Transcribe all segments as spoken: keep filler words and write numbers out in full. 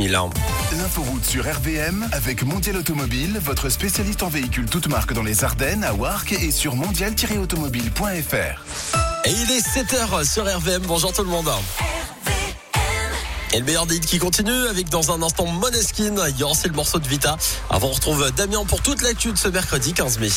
mille. L'inforoute sur R V M avec Mondial Automobile, votre spécialiste en véhicules toutes marques dans les Ardennes, à Warcq et sur mondial tiret automobile point f r. Et il est sept heures sur R V M. Bonjour tout le monde. Et le meilleur des hits qui continue avec dans un instant Måneskin. Il y aura aussi le morceau de Vita. Avant, on retrouve Damien pour toute l'actu de ce mercredi quinze mai.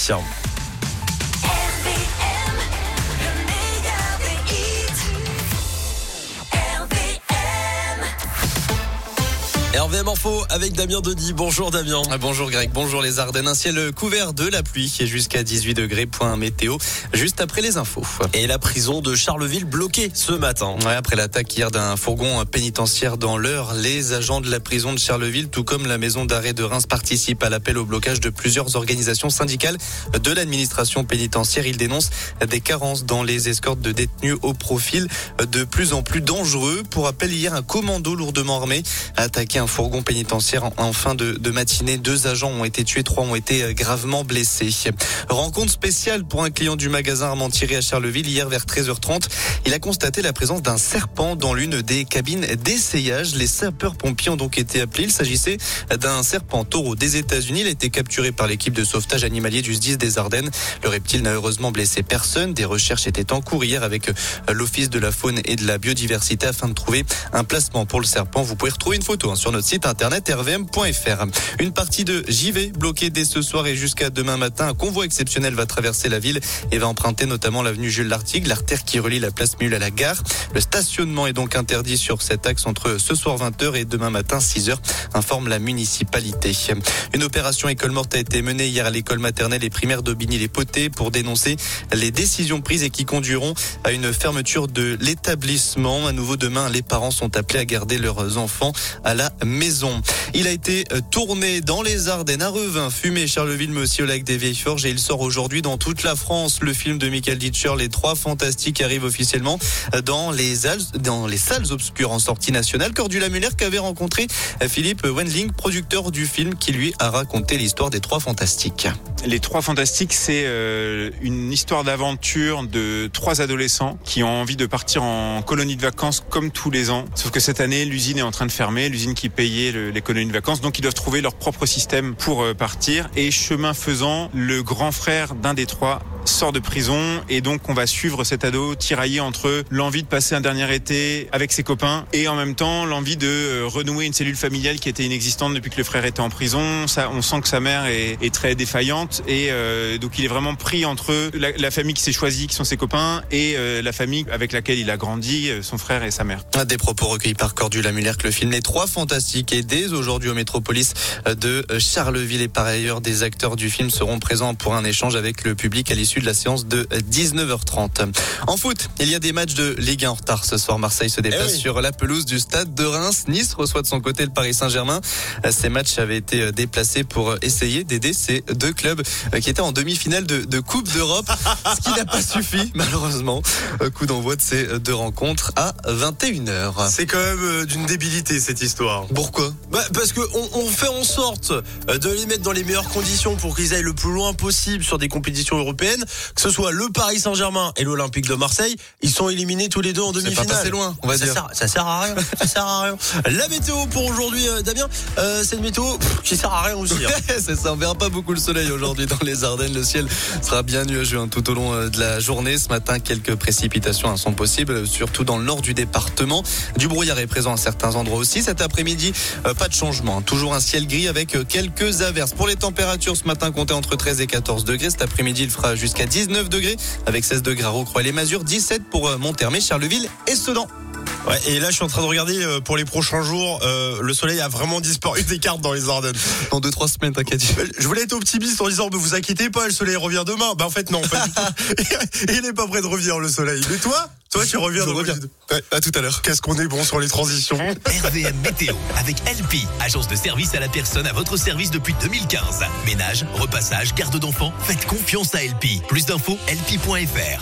R V M Info avec Damien Denis. Bonjour Damien. Bonjour Greg, bonjour les Ardennes. Un ciel couvert de la pluie et jusqu'à dix-huit degrés, point météo, juste après les infos. Et la prison de Charleville bloquée ce matin. Ouais, après l'attaque hier d'un fourgon pénitentiaire dans l'Eure, les agents de la prison de Charleville, tout comme la maison d'arrêt de Reims, participent à l'appel au blocage de plusieurs organisations syndicales de l'administration pénitentiaire. Ils dénoncent des carences dans les escortes de détenus au profil de plus en plus dangereux. Pour rappel, hier, un commando lourdement armé a attaqué un fourgon pénitentiaire en fin de, de matinée. Deux agents ont été tués, trois ont été gravement blessés. Rencontre spéciale pour un client du magasin Armand-Thierry à Charleville. Hier vers treize heures trente, il a constaté la présence d'un serpent dans l'une des cabines d'essayage. Les sapeurs-pompiers ont donc été appelés. Il s'agissait d'un serpent taureau des États-Unis. Il a été capturé par l'équipe de sauvetage animalier du S D I S des Ardennes. Le reptile n'a heureusement blessé personne. Des recherches étaient en cours hier avec l'Office de la faune et de la biodiversité afin de trouver un placement pour le serpent. Vous pouvez retrouver une photo hein, sur notre site internet r v m point f r. Une partie de J V bloquée dès ce soir et jusqu'à demain matin. Un convoi exceptionnel va traverser la ville et va emprunter notamment l'avenue Jules Lartigue, l'artère qui relie la place Mule à la gare. Le stationnement est donc interdit sur cet axe entre ce soir vingt heures et demain matin six heures, informe la municipalité. Une opération école morte a été menée hier à l'école maternelle et primaire d'Aubigny-les-Potets pour dénoncer les décisions prises et qui conduiront à une fermeture de l'établissement. À nouveau demain, les parents sont appelés à garder leurs enfants à la maison. Il a été tourné dans les Ardennes, à Revin, Fumé, Charleville, mais aussi au lac des Vieilles Forges et il sort aujourd'hui dans toute la France. Le film de Michael Ditcher, Les Trois Fantastiques, arrive officiellement dans les, al- dans les salles obscures en sortie nationale. Cordula Muller qui avait rencontré Philippe Wendling, producteur du film, qui lui a raconté l'histoire des Trois Fantastiques. Les Trois Fantastiques, c'est euh, une histoire d'aventure de trois adolescents qui ont envie de partir en colonie de vacances comme tous les ans. Sauf que cette année, l'usine est en train de fermer, l'usine qui payait le, les colonies de vacances. Donc, ils doivent trouver leur propre système pour euh, partir. Et chemin faisant, le grand frère d'un des trois sort de prison et donc on va suivre cet ado tiraillé entre l'envie de passer un dernier été avec ses copains et en même temps l'envie de euh, renouer une cellule familiale qui était inexistante depuis que le frère était en prison. Ça, on sent que sa mère est, est très défaillante et euh, donc il est vraiment pris entre la, la famille qui s'est choisie, qui sont ses copains, et euh, la famille avec laquelle il a grandi, euh, son frère et sa mère. Des propos recueillis par Cordula Muller que le film Les Trois Fantastiques est dès aujourd'hui au Métropolis de Charleville et par ailleurs des acteurs du film seront présents pour un échange avec le public à l'issue de la séance de dix-neuf heures trente. En foot, il y a des matchs de Ligue un en retard ce soir. Marseille se déplace eh oui. sur la pelouse du stade de Reims. Nice reçoit de son côté le Paris Saint-Germain. Ces matchs avaient été déplacés pour essayer d'aider ces deux clubs qui étaient en demi-finale de, de Coupe d'Europe, ce qui n'a pas suffi malheureusement. Coup d'envoi de ces deux rencontres à vingt et une heures. C'est quand même d'une débilité cette histoire. Pourquoi ? Bah, parce que on, on fait en sorte de les mettre dans les meilleures conditions pour qu'ils aillent le plus loin possible sur des compétitions européennes. Que ce soit le Paris Saint-Germain et l'Olympique de Marseille, ils sont éliminés tous les deux en demi-finale. C'est pas passé loin, on va ça dire. Sert, ça sert à rien. Ça sert à rien. La météo pour aujourd'hui, euh, Damien, euh, c'est une météo pff, qui sert à rien aussi. Hein. C'est ça, on verra pas beaucoup le soleil aujourd'hui dans les Ardennes. Le ciel sera bien nuageux hein, tout au long euh, de la journée. Ce matin, quelques précipitations hein, sont possibles, surtout dans le nord du département. Du brouillard est présent à certains endroits aussi. Cet après-midi, euh, pas de changement. Hein. Toujours un ciel gris avec euh, quelques averses. Pour les températures, ce matin, comptez entre treize et quatorze degrés. Cet après-midi, il fera jusqu'à dix-neuf degrés avec seize degrés à Rocroi-les-Masures, dix-sept pour euh, Monthermé, Charleville et Sedan. Ouais, et là, je suis en train de regarder euh, pour les prochains jours. Euh, le soleil a vraiment disparu des cartes dans les Ardennes. Dans deux trois semaines, t'inquiète. Je voulais être optimiste en disant, ne vous inquiétez pas, le soleil revient demain. Bah en fait non, pas du tout. Il n'est pas prêt de revenir le soleil. Mais toi, toi tu reviens. Je reviens. Ouais, à tout à l'heure. Qu'est-ce qu'on est bon sur les transitions. R V M Météo avec L P, agence de service à la personne à votre service depuis deux mille quinze. Ménage, repassage, garde d'enfants. Faites confiance à L P. Plus d'infos, L P point F R.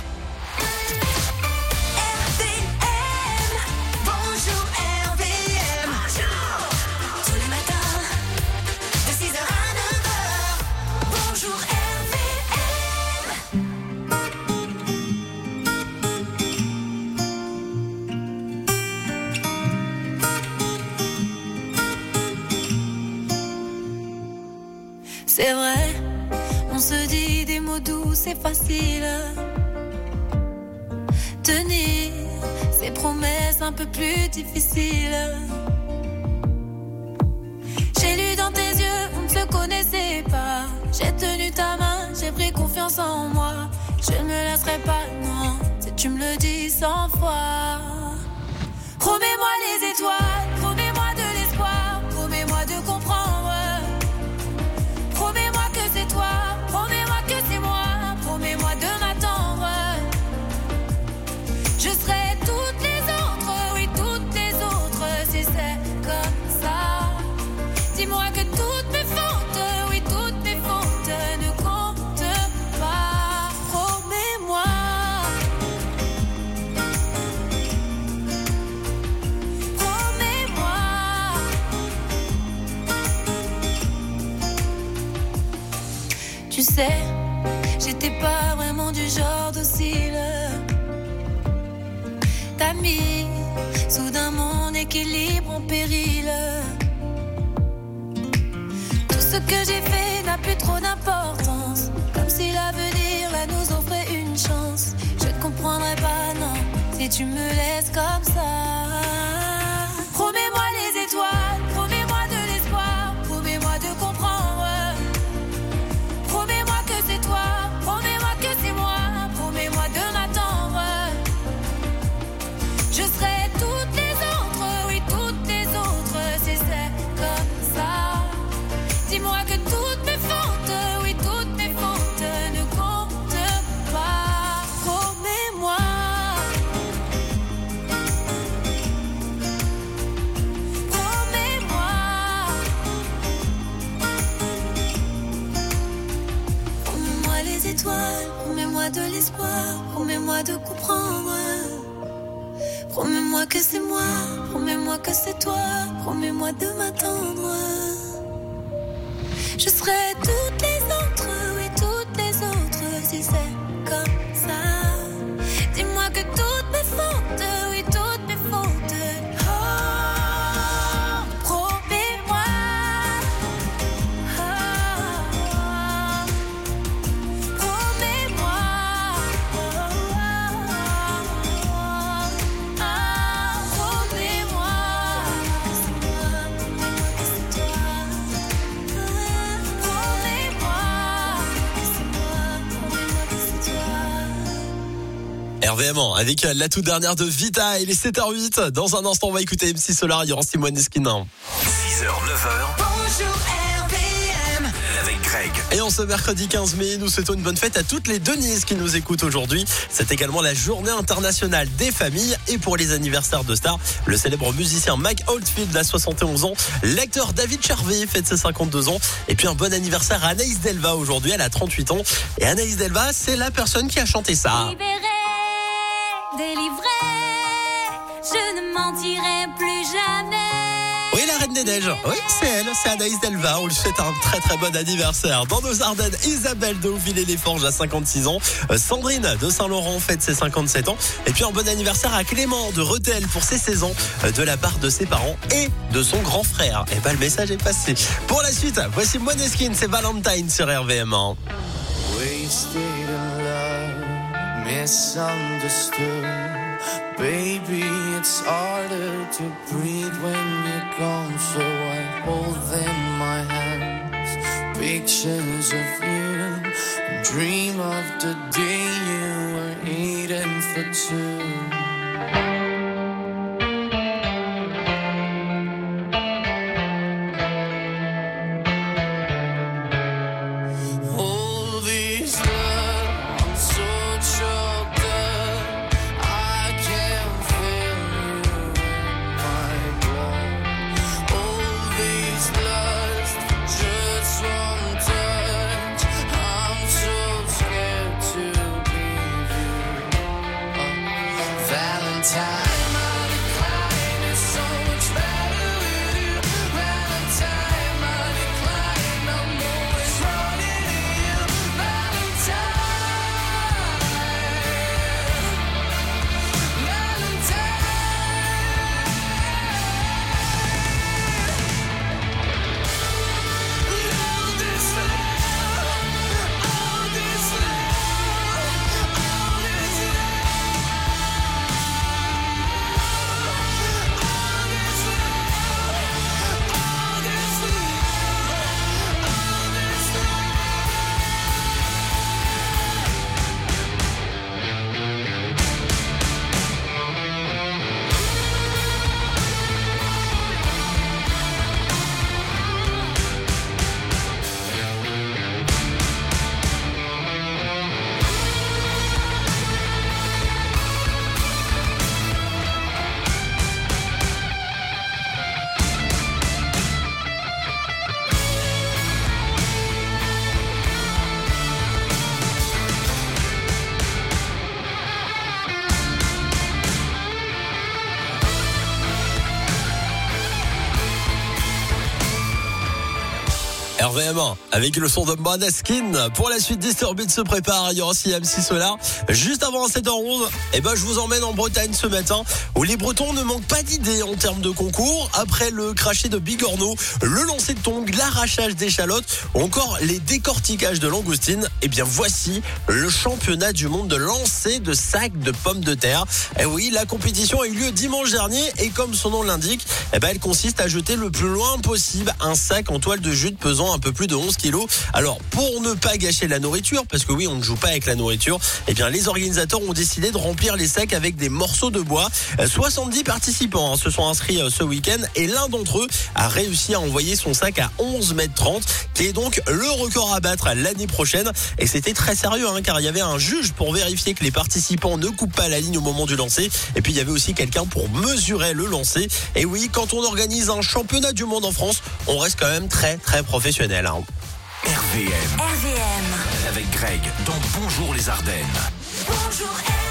C'est vrai, on se dit des mots doux, c'est facile. Tenir ces promesses un peu plus difficiles. J'ai lu dans tes yeux, on ne se connaissait pas. J'ai tenu ta main, j'ai pris confiance en moi. Je ne me laisserai pas, non, si tu me le dis cent fois. Promets-moi les étoiles, promets-moi de l'espoir, promets-moi de comprendre. Promets-moi que c'est toi, promets-moi que c'est moi, promets-moi de m'attendre. Je serai toutes les autres, oui toutes les autres, si c'est comme ça. Dis-moi que toutes mes fautes, oui toutes mes fautes ne comptent pas. Promets-moi. Promets-moi. Tu sais, j'étais pas vraiment du genre docile. T'as mis soudain mon équilibre en péril. Tout ce que j'ai fait n'a plus trop d'importance. Comme si l'avenir là nous offrait une chance. Je ne comprendrai pas, non, si tu me laisses comme ça. Promets-moi les étoiles, promets-moi de l'espoir, promets-moi de comprendre. Promets-moi que c'est toi, promets-moi que c'est moi, promets-moi de m'attendre. Je serai toutes les autres, oui toutes les autres, si c'est comme ça. Dis-moi que toutes mes fautes, oui toutes mes fautes ne comptent pas. Promets-moi. Promets-moi. Promets-moi les étoiles, promets-moi de l'espoir, promets-moi de comprendre. Promets-moi que c'est moi, promets-moi que c'est toi, promets-moi de m'attendre. Je serai toutes les autres, oui toutes les autres, si c'est comme ça. Dis-moi que toutes mes fautes, oui toutes mes fautes. Oh, promets-moi. Oh, promets-moi. Oh, promets-moi. C'est moi, promets-moi que c'est toi. R V M avec la toute dernière de Vita. Il est sept heures huit. Dans un instant, on va écouter M C Solar. Il y aura Simon Eskin. six heures, neuf heures. Bonjour R V M. Avec Greg. Et en ce mercredi quinze mai, nous souhaitons une bonne fête à toutes les Denises qui nous écoutent aujourd'hui. C'est également la journée internationale des familles. Et pour les anniversaires de stars, le célèbre musicien Mike Oldfield a soixante et onze ans. L'acteur David Charvet fête ses cinquante-deux ans. Et puis un bon anniversaire à Anaïs Delva aujourd'hui. Elle a trente-huit ans. Et Anaïs Delva, c'est la personne qui a chanté ça. Libéré, délivré, je ne mentirai plus jamais. Oui, la Reine des Neiges. Oui, c'est elle, c'est Anaïs Delva. On lui souhaite un très très bon anniversaire. Dans nos Ardennes, Isabelle de Hauvillers-les-Forges a cinquante-six ans. Euh, Sandrine de Saint-Laurent fête ses cinquante-sept ans. Et puis un bon anniversaire à Clément de Rethel pour ses seize ans, euh, de la part de ses parents et de son grand frère. Et ben le message est passé. Pour la suite, voici Måneskin, c'est Valentine sur R V M. Wasted in love, misunderstood. Baby, it's harder to breathe when you're gone. So I hold in my hands pictures of you and dream of the day you were eating for two. R V M avec le son de Måneskin. Pour la suite, Disturbed se prépare. Il y aura aussi M six Solar. Juste avant sept heures onze, eh ben, je vous emmène en Bretagne ce matin où les Bretons ne manquent pas d'idées en termes de concours. Après le crachet de Bigorneau, le lancer de tongs, l'arrachage d'échalotes ou encore les décortiquages de langoustines, eh bien, voici le championnat du monde de lancer de sacs de pommes de terre. Eh oui, la compétition a eu lieu dimanche dernier et comme son nom l'indique, eh ben, elle consiste à jeter le plus loin possible un sac en toile de jute pesant un peu plus de onze kilos. Alors, pour ne pas gâcher la nourriture, parce que oui, on ne joue pas avec la nourriture, eh bien, les organisateurs ont décidé de remplir les sacs avec des morceaux de bois. soixante-dix participants hein, se sont inscrits euh, ce week-end et l'un d'entre eux a réussi à envoyer son sac à onze mètres trente, qui est donc le record à battre l'année prochaine. Et c'était très sérieux, hein, car il y avait un juge pour vérifier que les participants ne coupent pas la ligne au moment du lancer. Et puis, il y avait aussi quelqu'un pour mesurer le lancer. Et oui, quand on organise un championnat du monde en France, on reste quand même très, très professionnel. Hein. R V M. R V M. Avec Greg dans Bonjour les Ardennes. Bonjour R V M.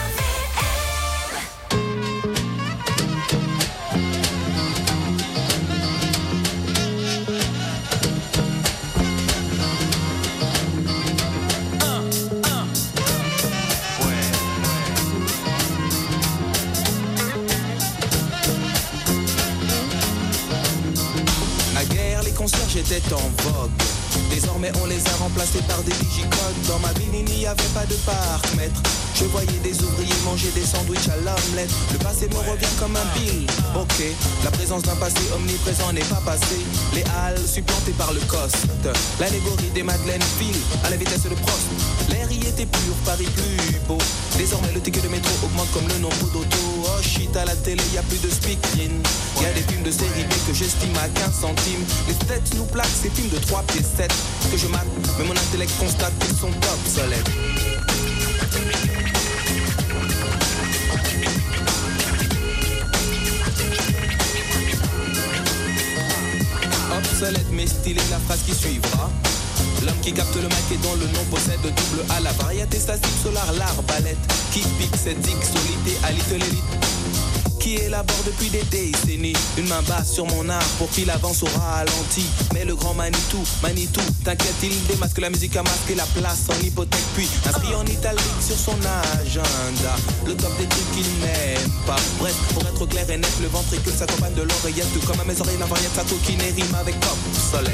Naguère, les concierges étaient en vogue. Désormais on les a remplacés par des digicodes. Dans ma ville il n'y avait pas de parc-mètre. Je voyais des ouvriers manger des sandwichs à l'omelette. Le passé me revient comme un bill. Ok, la présence d'un passé omniprésent n'est pas passé. Les halles supplantées par le coste. L'allégorie des Madeleines file à la vitesse de Prost. L'air y était pur, Paris plus beau. Désormais le ticket de métro augmente comme le nombre d'autos. Oh shit, à la télé y a plus de speak-in. Y a des films de série B que j'estime à quinze centimes. Les têtes nous plaquent ces films de trois pieds sept que je mate, mais mon intellect constate qu'ils sont obsolètes. Obsolète mais stylé, la phrase qui suivra. L'homme qui capte le mic et dont le nom possède double A. La variété statique solar, l'arbalète qui pique cette zig solité à little élite. Qui élabore depuis des décennies une main basse sur mon art pour qu'il avance au ralenti. Mais le grand Manitou, Manitou, t'inquiète, il démasque la musique à masquer la place en hypothèque. Puis inscrit en italique sur son agenda le top des trucs qu'il n'aime pas. Bref, pour être clair et net, le ventricule s'accompagne de l'oreillette. Tout comme à mes oreilles, la variette, sa coquine rime avec obsolète.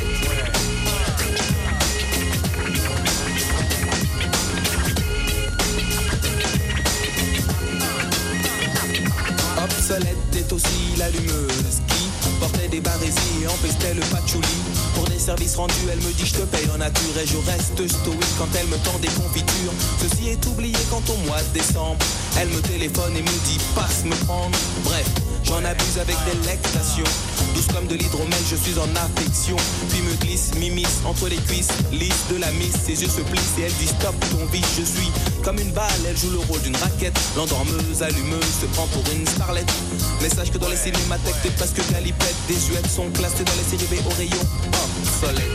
Obsolète est aussi l'allumeuse qui portait des barésies et empestait le patchouli. Pour des services rendus, elle me dit je te paye en nature et je reste stoïque quand elle me tend des confitures. Ceci est oublié quand au mois de décembre, elle me téléphone et me dit passe me prendre. Bref, j'en abuse avec délectation. Douce comme de l'hydromel, je suis en affection. Puis me glisse, m'immisce entre les cuisses, lisse de la miss. Ses yeux se plissent et elle dit stop ton vice. Je suis comme une balle, elle joue le rôle d'une raquette. L'endormeuse, allumeuse, se prend pour une starlette. Mais sache que dans les cinémathèques, t'es presque galipette. Des huettes sont classées dans les séries B au rayon obsolète.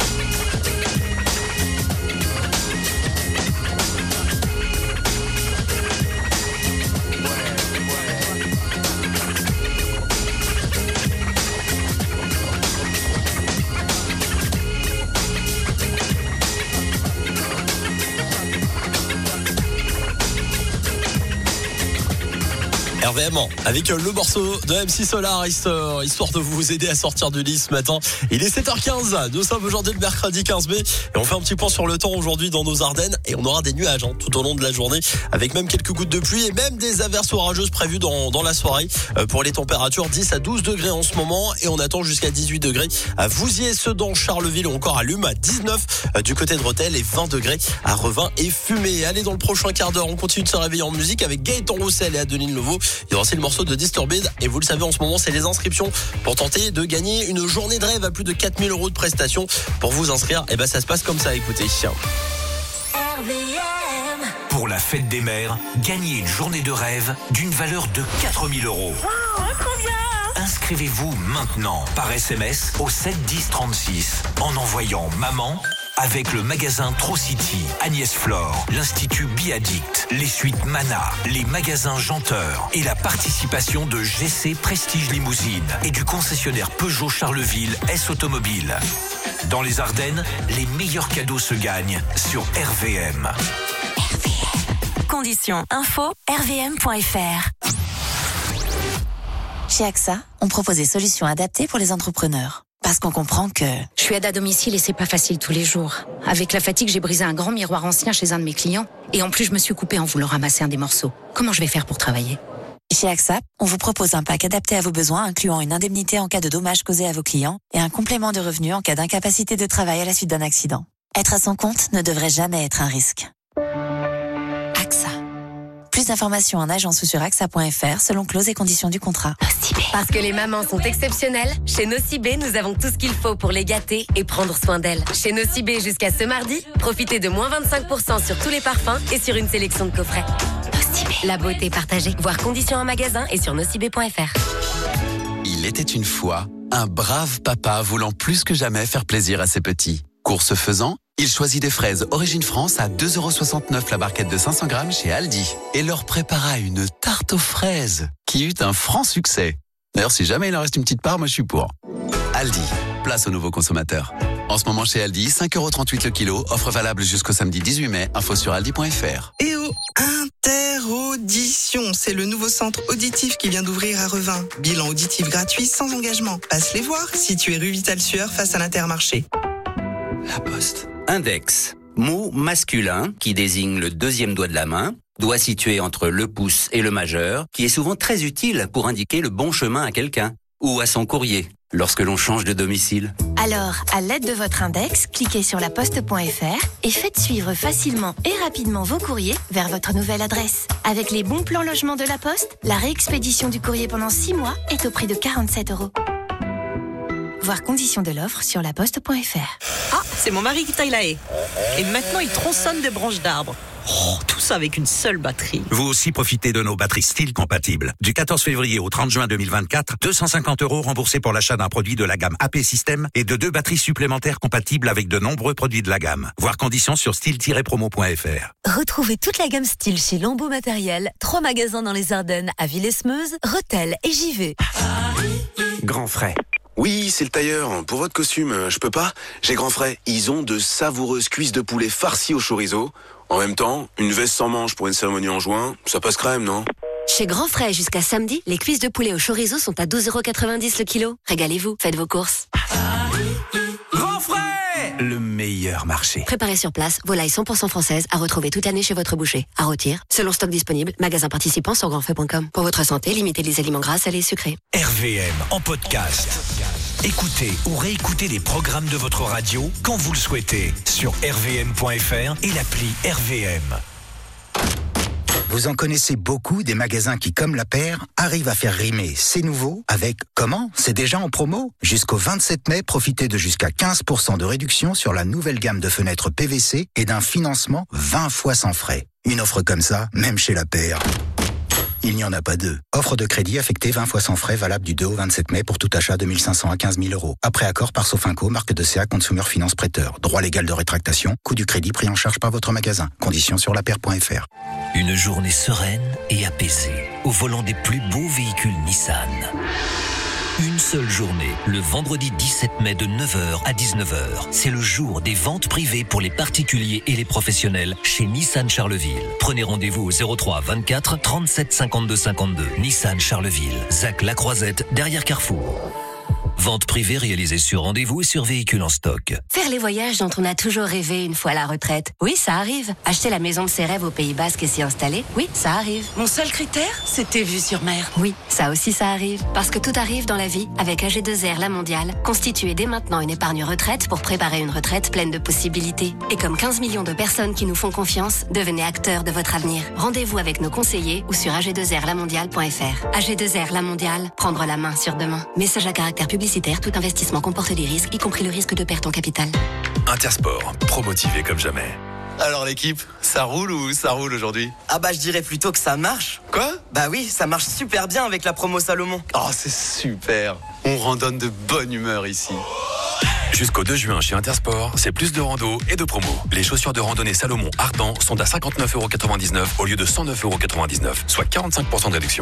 R V M avec le morceau de M six Solar, histoire de vous aider à sortir du lit ce matin. Il est sept heures quinze, nous sommes aujourd'hui le mercredi quinze mai et on fait un petit point sur le temps aujourd'hui dans nos Ardennes et on aura des nuages hein, tout au long de la journée avec même quelques gouttes de pluie et même des averses orageuses prévues dans, dans la soirée. Euh, pour les températures, dix à douze degrés en ce moment et on attend jusqu'à dix-huit degrés à Vouziers, Sedan, Charleville ou encore à Lume, à dix-neuf euh, du côté de Rethel et vingt degrés à Revin et Fumé. Allez, dans le prochain quart d'heure, on continue de se réveiller en musique avec Gaëtan Roussel et Adeline Levaux. Il y aura aussi le morceau de Disturbed et vous le savez en ce moment c'est les inscriptions pour tenter de gagner une journée de rêve à plus de quatre mille euros de prestations. Pour vous inscrire, et ben ça se passe comme ça, écoutez. R V M. Pour la fête des mères, gagnez une journée de rêve d'une valeur de quatre mille euros. Wow, combien? Inscrivez-vous maintenant par S M S au sept dix trente-six en envoyant maman avec le magasin Trocity, Agnès Flore, l'Institut Biaddict, les suites Mana, les magasins Janteur et la participation de G C Prestige Limousine et du concessionnaire Peugeot Charleville S Automobile. Dans les Ardennes, les meilleurs cadeaux se gagnent sur R V M. R V M. Conditions info r v m point f r. Chez AXA, on propose des solutions adaptées pour les entrepreneurs. Parce qu'on comprend que... Je suis aide à domicile et c'est pas facile tous les jours. Avec la fatigue, j'ai brisé un grand miroir ancien chez un de mes clients. Et en plus, je me suis coupée en voulant ramasser un des morceaux. Comment je vais faire pour travailler ? Chez AXA, on vous propose un pack adapté à vos besoins, incluant une indemnité en cas de dommages causés à vos clients et un complément de revenu en cas d'incapacité de travail à la suite d'un accident. Être à son compte ne devrait jamais être un risque. AXA. Plus d'informations en agence ou sur A X A point F R selon clauses et conditions du contrat. Nocibé. Parce que les mamans sont exceptionnelles, chez Nocibé, nous avons tout ce qu'il faut pour les gâter et prendre soin d'elles. Chez Nocibé, jusqu'à ce mardi, profitez de moins vingt-cinq pour cent sur tous les parfums et sur une sélection de coffrets. Nocibé. La beauté partagée. Voir conditions en magasin et sur nocibé point f r. Il était une fois un brave papa voulant plus que jamais faire plaisir à ses petits. Course faisant, il choisit des fraises Origine France à deux euros soixante-neuf la barquette de cinq cents grammes chez Aldi et leur prépara une tarte aux fraises qui eut un franc succès. D'ailleurs, si jamais il en reste une petite part, moi je suis pour. Aldi, place aux nouveaux consommateurs. En ce moment chez Aldi, cinq euros trente-huit le kilo, offre valable jusqu'au samedi dix-huit mai, info sur aldi point f r. Et oh, Interaudition, c'est le nouveau centre auditif qui vient d'ouvrir à Revin. Bilan auditif gratuit sans engagement. Passe les voir, situé rue Vital-Sueur face à l'Intermarché. La Poste. Index, mot masculin qui désigne le deuxième doigt de la main, doigt situé entre le pouce et le majeur, qui est souvent très utile pour indiquer le bon chemin à quelqu'un ou à son courrier lorsque l'on change de domicile. Alors, à l'aide de votre index, cliquez sur la poste point f r et faites suivre facilement et rapidement vos courriers vers votre nouvelle adresse. Avec les bons plans logement de la Poste, la réexpédition du courrier pendant six mois est au prix de quarante-sept euros. Voir conditions de l'offre sur la poste point f r. Ah, c'est mon mari qui taille la haie. Et maintenant, il tronçonne des branches d'arbres. Oh, tout ça avec une seule batterie. Vous aussi profitez de nos batteries style compatibles. Du quatorze février au trente juin deux mille vingt-quatre, deux cent cinquante euros remboursés pour l'achat d'un produit de la gamme A P System et de deux batteries supplémentaires compatibles avec de nombreux produits de la gamme. Voir conditions sur style tiret promo point f r. Retrouvez toute la gamme style chez Lambeau Matériel. Trois magasins dans les Ardennes, à Villesmeuse, Rethel et Givet. Grand frais. Oui, c'est le tailleur. Pour votre costume, je peux pas. J'ai Grand Frais. Ils ont de savoureuses cuisses de poulet farcies au chorizo. En même temps, une veste sans manches pour une cérémonie en juin, ça passe crème, non? Chez Grand Frais, jusqu'à samedi, les cuisses de poulet au chorizo sont à douze euros quatre-vingt-dix le kilo. Régalez-vous, faites vos courses. Grand Frais, le meilleur marché. Préparez sur place, volailles cent pour cent françaises à retrouver toute l'année chez votre boucher. À rôtir, selon stock disponible, magasin participant sur grand frais point com. Pour votre santé, limitez les aliments gras, salés et sucrés. R V M en podcast. Écoutez ou réécoutez les programmes de votre radio quand vous le souhaitez sur r v m point f r et l'appli R V M. Vous en connaissez beaucoup des magasins qui, comme La Paire, arrivent à faire rimer c'est nouveau avec comment? C'est déjà en promo? Jusqu'au vingt-sept mai, profitez de jusqu'à quinze pour cent de réduction sur la nouvelle gamme de fenêtres P V C et d'un financement vingt fois sans frais. Une offre comme ça, même chez La Paire, il n'y en a pas deux. Offre de crédit affectée vingt fois sans frais, valable du deux au vingt-sept mai pour tout achat de mille cinq cents à quinze mille euros. Après accord par Sofinco, marque de C A Consumer Finance Prêteur. Droit légal de rétractation, coût du crédit pris en charge par votre magasin. Conditions sur lapaire point f r. Une journée sereine et apaisée au volant des plus beaux véhicules Nissan. Une seule journée, le vendredi dix-sept mai de neuf heures à dix-neuf heures. C'est le jour des ventes privées pour les particuliers et les professionnels chez Nissan Charleville. Prenez rendez-vous au zéro trois vingt-quatre trente-sept cinquante-deux cinquante-deux. Nissan Charleville, Zac La Croisette, derrière Carrefour. Vente privée réalisée sur rendez-vous et sur véhicule en stock. Faire les voyages dont on a toujours rêvé une fois à la retraite. Oui, ça arrive. Acheter la maison de ses rêves au Pays Basque et s'y installer. Oui, ça arrive. Mon seul critère, c'était vue sur mer. Oui, ça aussi ça arrive. Parce que tout arrive dans la vie avec A G deux R La Mondiale. Constituez dès maintenant une épargne retraite pour préparer une retraite pleine de possibilités. Et comme quinze millions de personnes qui nous font confiance, devenez acteurs de votre avenir. Rendez-vous avec nos conseillers ou sur a g deux r la mondiale point f r. A G deux R La Mondiale, prendre la main sur demain. Message à caractère publicitaire. Tout investissement comporte des risques, y compris le risque de perte en capital. Intersport, pro-motivé comme jamais. Alors l'équipe, ça roule ou ça roule aujourd'hui? Ah bah je dirais plutôt que ça marche. Quoi? Bah oui, ça marche super bien avec la promo Salomon. Oh c'est super, on randonne de bonne humeur ici. Jusqu'au deux juin chez Intersport, c'est plus de rando et de promo. Les chaussures de randonnée Salomon Ardent sont à cinquante-neuf euros quatre-vingt-dix-neuf au lieu de cent neuf euros quatre-vingt-dix-neuf, soit quarante-cinq pour cent de réduction.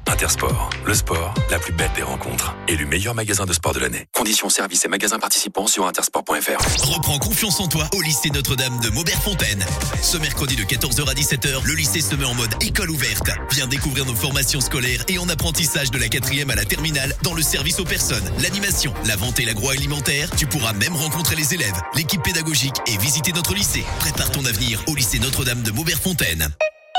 Intersport, le sport, la plus belle des rencontres. Élu meilleur magasin de sport de l'année. Conditions, services et magasins participants sur intersport point f r. Reprends confiance en toi au lycée Notre-Dame de Maubert-Fontaine. Ce mercredi de quatorze heures à dix-sept heures, le lycée se met en mode école ouverte. Viens découvrir nos formations scolaires et en apprentissage de la quatrième à la terminale dans le service aux personnes, l'animation, la vente et l'agroalimentaire. Tu pourras même rencontrer les élèves, l'équipe pédagogique et visiter notre lycée. Prépare ton avenir au lycée Notre-Dame de Maubert-Fontaine.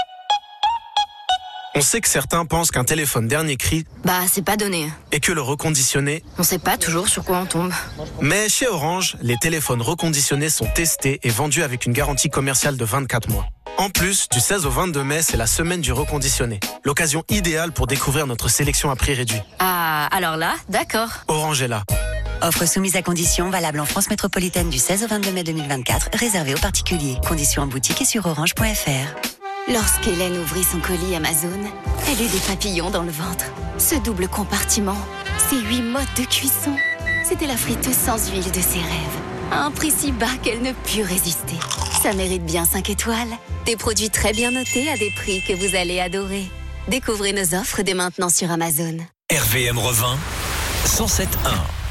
On sait que certains pensent qu'un téléphone dernier cri, Bah, c'est pas donné. et que le reconditionné. On sait pas toujours sur quoi on tombe. Mais chez Orange, les téléphones reconditionnés sont testés et vendus avec une garantie commerciale de vingt-quatre mois. En plus, du seize au vingt-deux mai, c'est la semaine du reconditionné. L'occasion idéale pour découvrir notre sélection à prix réduit. Ah, alors là, d'accord. Orange est là. Offre soumise à conditions, valable en France métropolitaine du seize au vingt-deux mai deux mille vingt-quatre, réservée aux particuliers. Conditions en boutique et sur orange point f r. Lorsqu'Hélène ouvrit son colis Amazon, elle eut des papillons dans le ventre. Ce double compartiment, ces huit modes de cuisson, c'était la friteuse sans huile de ses rêves. À un prix si bas qu'elle ne put résister. Ça mérite bien cinq étoiles. Des produits très bien notés à des prix que vous allez adorer. Découvrez nos offres dès maintenant sur Amazon. R V M revint cent sept un.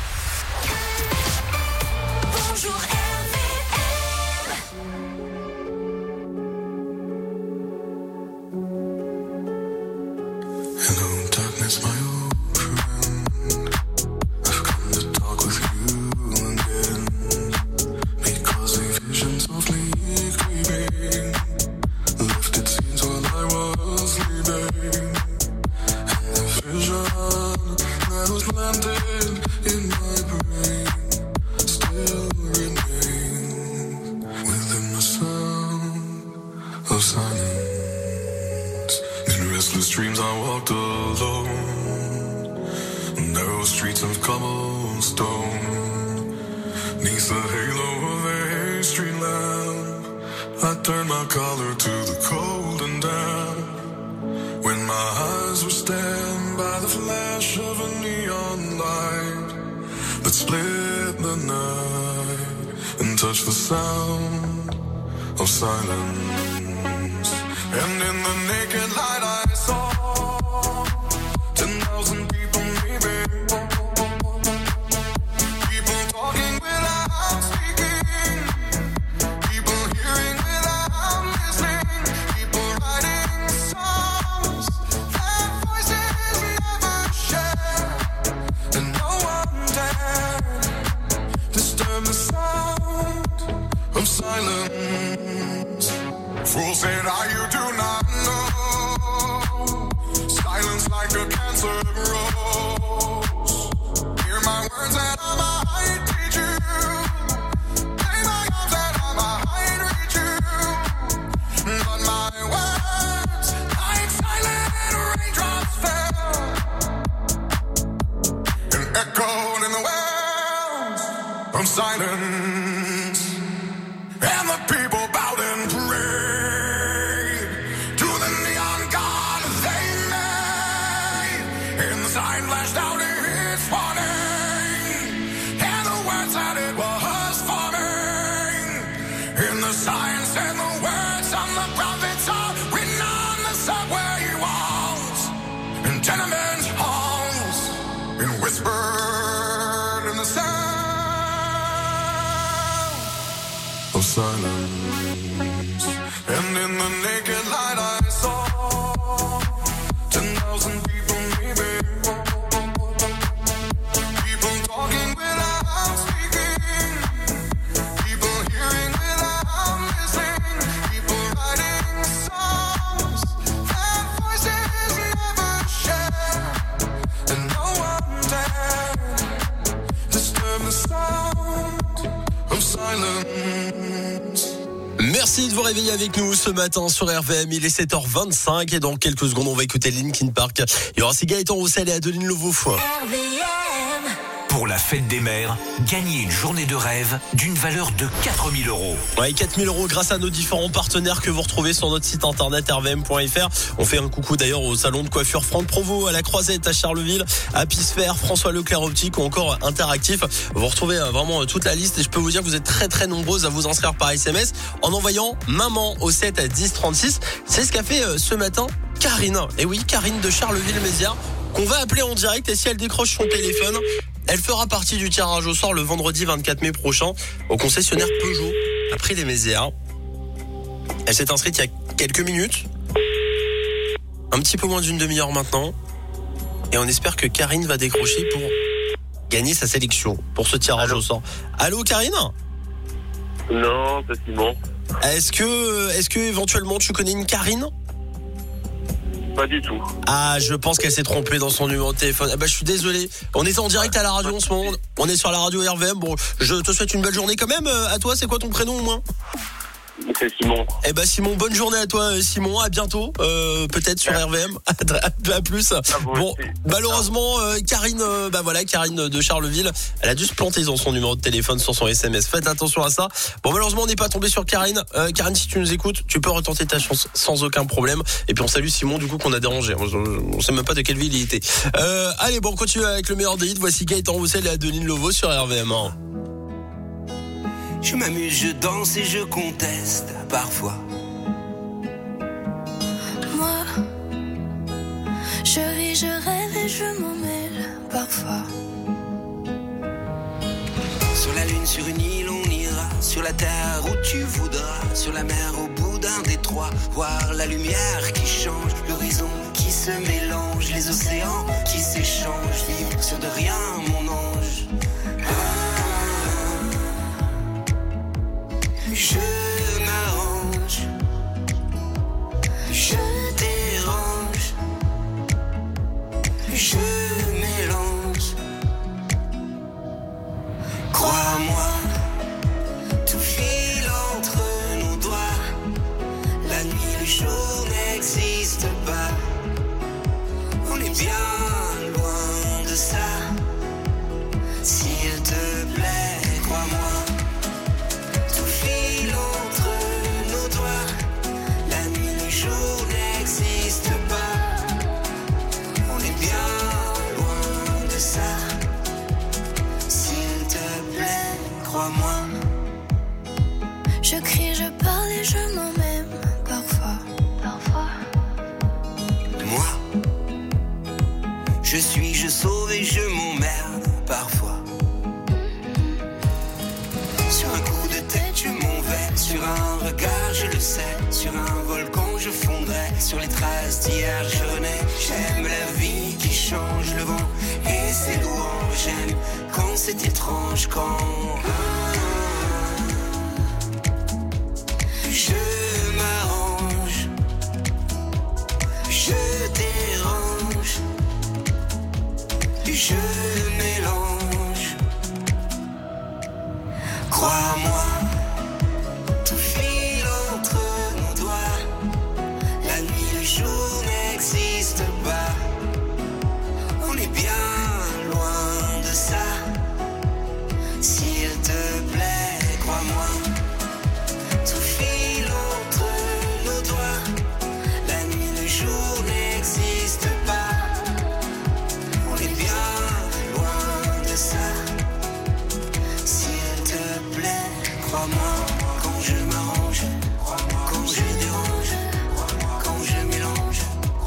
Hello, darkness, my old friend. I've come to talk with you again. Because a vision softly creeping lifted scenes while I was sleeping. And the vision that was planted in my brain still remains within the sound of silence. In restless dreams I walked alone, narrow streets of cobblestone, neath the halo of a street lamp, I turned my collar to the cold and damp. When my eyes were stabbed by the flash of a neon light that split the night and touched the sound of silence. And in the naked light I saw ten thousand people maybe, people talking without speaking, people hearing without listening, people writing songs that voices never share, and no one dared disturb the sound of silence. Fools said, "Ah, you do not know. Silence like a cancer grows. Hear my words that I might teach you. Play my arms that I might reach you. But my words, like silent raindrops, fell and echoed in the wells of silence. And the people bowed and prayed to the neon god they made. And the sign flashed out its warning, and the words that it was forming. And the sign said the words on the prophets are written on the subway walls and tenement halls, and whispered in the sound of silence. And in the naked light I saw ten thousand people maybe, people talking without speaking, people hearing without listening, people writing songs that voices never share, and no one dared disturb the sound of silence. Merci de vous réveiller avec nous ce matin sur R V M. Il est sept heures vingt-cinq et dans quelques secondes, on va écouter Linkin Park. Il y aura aussi Gaëtan Roussel et Adeline Leveaux. Pour la la fête des mères, gagnez une journée de rêve d'une valeur de quatre mille euros. Ouais, quatre mille euros grâce à nos différents partenaires que vous retrouvez sur notre site internet r v m point f r. On fait un coucou d'ailleurs au salon de coiffure Franck Provost, à la Croisette, à Charleville, à Pisfer, François Leclerc Optique ou encore Interactif. Vous retrouvez vraiment toute la liste et je peux vous dire que vous êtes très très nombreuses à vous inscrire par S M S en envoyant maman au sept à dix trente-six. C'est ce qu'a fait ce matin Karine. Et oui, Karine de Charleville-Mézières, qu'on va appeler en direct, et si elle décroche son téléphone, elle fera partie du tirage au sort le vendredi vingt-quatre mai prochain au concessionnaire Peugeot à Prix-les-Mézières. Elle s'est inscrite il y a quelques minutes, un petit peu moins d'une demi-heure maintenant, et on espère que Karine va décrocher pour gagner sa sélection pour ce tirage Allô. au sort. Allô Karine ? Non, c'est Simon. Est-ce que, est-ce que éventuellement tu connais une Karine ? Pas du tout. Ah, je pense qu'elle s'est trompée dans son numéro de téléphone. Ah bah, je suis désolé. On est en direct à la radio en ce moment. On est sur la radio R V M. Bon, je te souhaite une belle journée quand même. À toi, c'est quoi ton prénom au moins ? C'est Simon. Eh ben Simon, bonne journée à toi Simon, à bientôt, euh, peut-être sur R V M, à plus. Bon, malheureusement euh, Karine, euh, bah voilà, Karine de Charleville, elle a dû se planter dans son numéro de téléphone sur son S M S. Faites attention à ça. Bon, malheureusement on n'est pas tombé sur Karine. Euh, Karine, si tu nous écoutes, tu peux retenter ta chance sans aucun problème. Et puis on salue Simon du coup qu'on a dérangé. On, on sait même pas de quelle ville il était. Euh, allez, bon, on continue avec le meilleur des hits. Voici Gaëtan Roussel et Adeline Lovo sur R V M. Je m'amuse, je danse et je conteste parfois. Moi, je vis, je rêve et je m'en mêle parfois. Sur la lune, sur une île, on ira. Sur la terre où tu voudras. Sur la mer, au bout d'un détroit. Voir la lumière qui change, l'horizon qui se mélange, les océans qui s'échangent. Vivre sur de rien, mon ange. Je m'arrange, je dérange, je mélange. Crois-moi, tout file entre nos doigts. La nuit, le jour n'existe pas. On est bien loin de ça. S'il te plaît, crois-moi. Crois-moi. Je crie, je parle et je m'en même parfois. Parfois. Moi, je suis, je sauve et je m'emmerde parfois. Sur un coup de tête, je m'en vais. Sur un regard, je le sais. Sur un volcan, je fondrai. Sur les traces d'hier, je nais. J'aime la vie qui change le vent et ses louanges. J'aime quand c'est étrange, quand je m'arrange, je dérange, je mélange. Crois-moi, tout file entre nos doigts. La nuit, le jour n'existe pas. On est bien loin de ça. S'il te plaît, crois-moi. Tout file entre nos doigts. La nuit, le jour n'existe pas. On est bien loin de ça. S'il te plaît, crois-moi. Quand je m'arrange, quand je dérange, quand je mélange.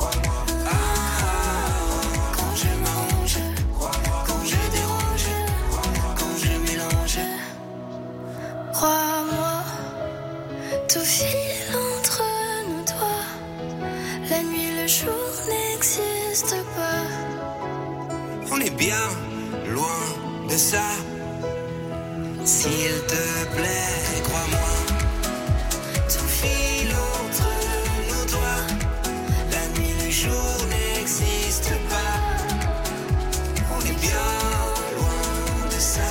Ah, quand je m'arrange, quand je dérange, quand je mélange. Crois-moi, tout file entre nos doigts. La nuit, le jour n'existe pas. On est bien loin de ça. S'il te plaît, crois-moi. Tout file entre nos doigts. La nuit, le jour n'existe pas. On est bien loin de ça.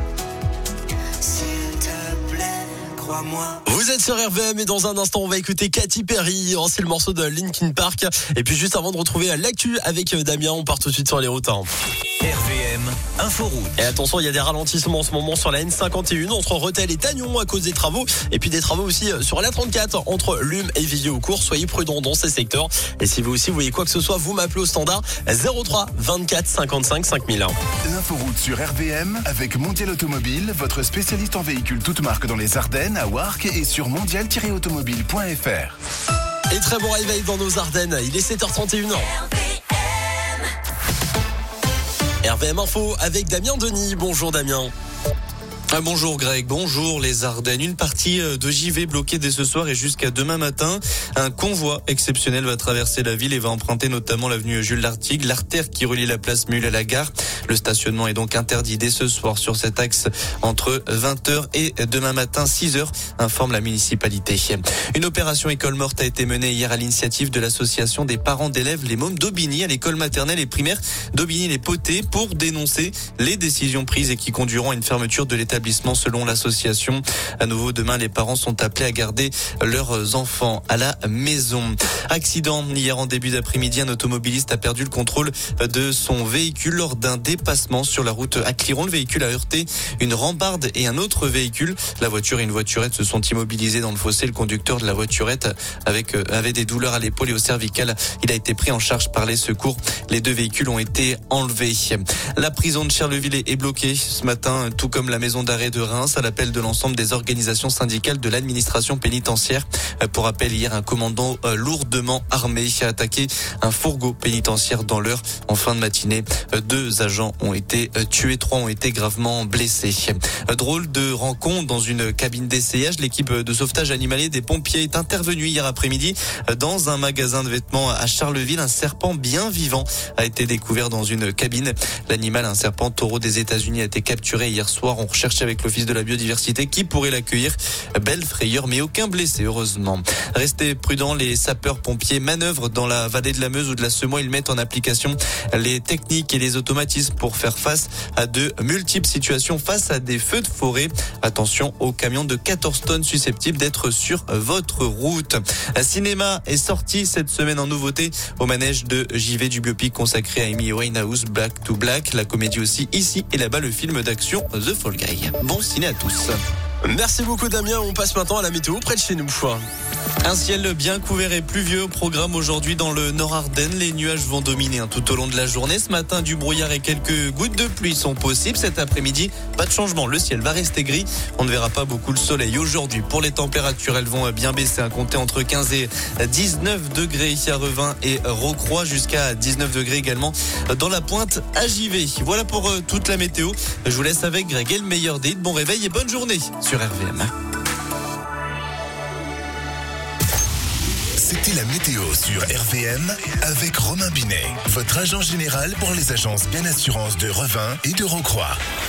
S'il te plaît, crois-moi. Vous êtes sur R V M et dans un instant on va écouter Katy Perry. Oh, c'est le morceau de Linkin Park. Et puis juste avant de retrouver l'actu avec Damien, on part tout de suite sur les routes. Hein. R V M, Inforoute. Et attention, il y a des ralentissements en ce moment sur la N cinquante et un entre Rethel et Tagnon à cause des travaux. Et puis des travaux aussi sur la trente-quatre entre Lume et Villiers-au-Court. Soyez prudents dans ces secteurs. Et si vous aussi vous voyez quoi que ce soit, vous m'appelez au standard zéro trois vingt-quatre cinquante-cinq cinq mille un. L'inforoute sur R V M avec Mondial Automobile, votre spécialiste en véhicules toutes marques dans les Ardennes, à Warcq et sur mondial tiret automobile point f r. Et très bon réveil dans nos Ardennes. Il est sept heures trente et une. R V M Info avec Damien Denis. Bonjour Damien. Ah, bonjour Greg, bonjour les Ardennes. Une partie de J V bloquée dès ce soir et jusqu'à demain matin. Un convoi exceptionnel va traverser la ville et va emprunter notamment l'avenue Jules Lartigue, l'artère qui relie la place Mule à la gare. Le stationnement est donc interdit dès ce soir sur cet axe entre vingt heures et demain matin six heures, informe la municipalité. Une opération école morte a été menée hier à l'initiative de l'association des parents d'élèves Les Mômes d'Aubigny à l'école maternelle et primaire d'Aubigny-les-Potets pour dénoncer les décisions prises et qui conduiront à une fermeture de l'établissement selon l'association. À nouveau, demain, les parents sont appelés à garder leurs enfants à la maison. Accident hier en début d'après-midi, un automobiliste a perdu le contrôle de son véhicule lors d'un dépassement sur la route à Cliron. Le véhicule a heurté une rambarde et un autre véhicule. La voiture et une voiturette se sont immobilisés dans le fossé. Le conducteur de la voiturette avec, avait des douleurs à l'épaule et au cervical. Il a été pris en charge par les secours. Les deux véhicules ont été enlevés. La prison de Charleville est bloquée ce matin, tout comme la maison d'arrêt de Reims, à l'appel de l'ensemble des organisations syndicales de l'administration pénitentiaire. Pour rappel, hier, un commandant lourdement armé a attaqué un fourgon pénitentiaire dans l'Eure en fin de matinée. Deux agents ont été tués, trois ont été gravement blessés. Drôle de rencontre dans une cabine d'essayage. L'équipe de sauvetage animalier des pompiers est intervenue hier après-midi dans un magasin de vêtements à Charleville. Un serpent bien vivant a été découvert dans une cabine. L'animal, un serpent taureau des États-Unis, a été capturé hier soir. On recherche avec l'Office de la biodiversité qui pourrait l'accueillir. Belle frayeur, mais aucun blessé, heureusement. Restez prudents, les sapeurs-pompiers manœuvrent dans la vallée de la Meuse ou de la Semois. Ils mettent en application les techniques et les automatismes pour faire face à de multiples situations, face à des feux de forêt. Attention aux camions de quatorze tonnes susceptibles d'être sur votre route. Un cinéma est sorti cette semaine en nouveauté au manège de J V du biopic consacré à Amy Winehouse, Black to Black. La comédie aussi, ici et là-bas, le film d'action The Fall Guy. Bon ciné à tous. Merci beaucoup Damien, on passe maintenant à la météo près de chez nous. Un ciel bien couvert et pluvieux au programme aujourd'hui dans le Nord Ardennes. Les nuages vont dominer hein, tout au long de la journée. Ce matin, du brouillard et quelques gouttes de pluie sont possibles. Cet après-midi, pas de changement. Le ciel va rester gris. On ne verra pas beaucoup le soleil aujourd'hui. Pour les températures, elles vont bien baisser. À compter entre quinze et dix-neuf degrés à Revin et Rocroi, jusqu'à dix-neuf degrés également dans la Pointe à J V. Voilà pour euh, toute la météo. Je vous laisse avec Greg et le meilleur des hits. Bon réveil et bonne journée sur R V M. C'était la météo sur R V M avec Romain Binet, votre agent général pour les agences Bien Assurance de Revin et de Rocroi.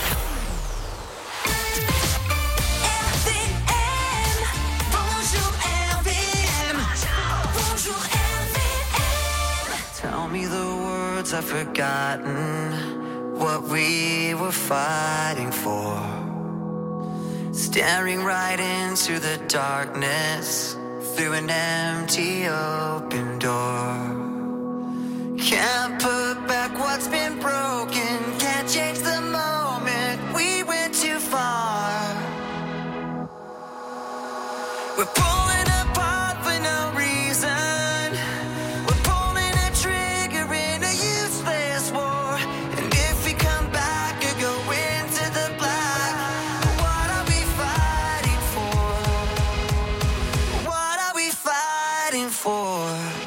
Tell me the words I've forgotten, what we were fighting for. Staring right into the darkness through an empty open door. Can't put back what's been broken, can't change the moment we went too far. We're pulling apart for no reason. We're pulling a trigger in a useless war. And if we come back or go into the black, what are we fighting for? What are we fighting for?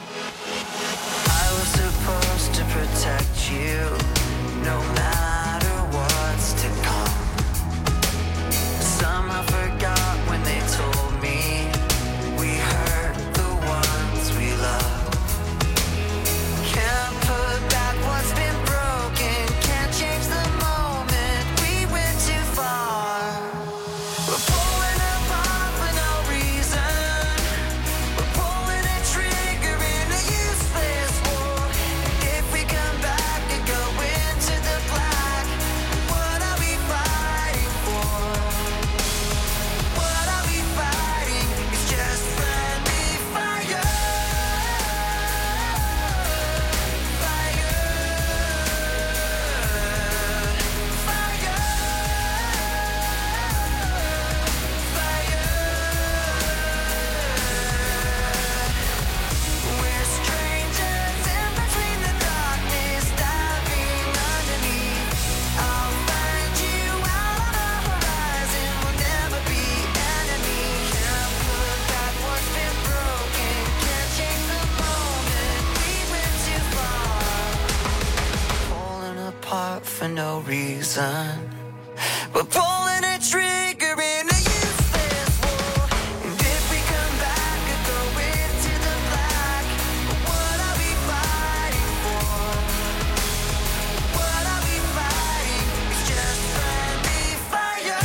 I was supposed to protect you, no matter what's to come. Somehow forgot when they told me reason. We're pulling a trigger in a useless war. And if we come back and go into the black, what are we fighting for? What are we fighting? It's just friendly fire.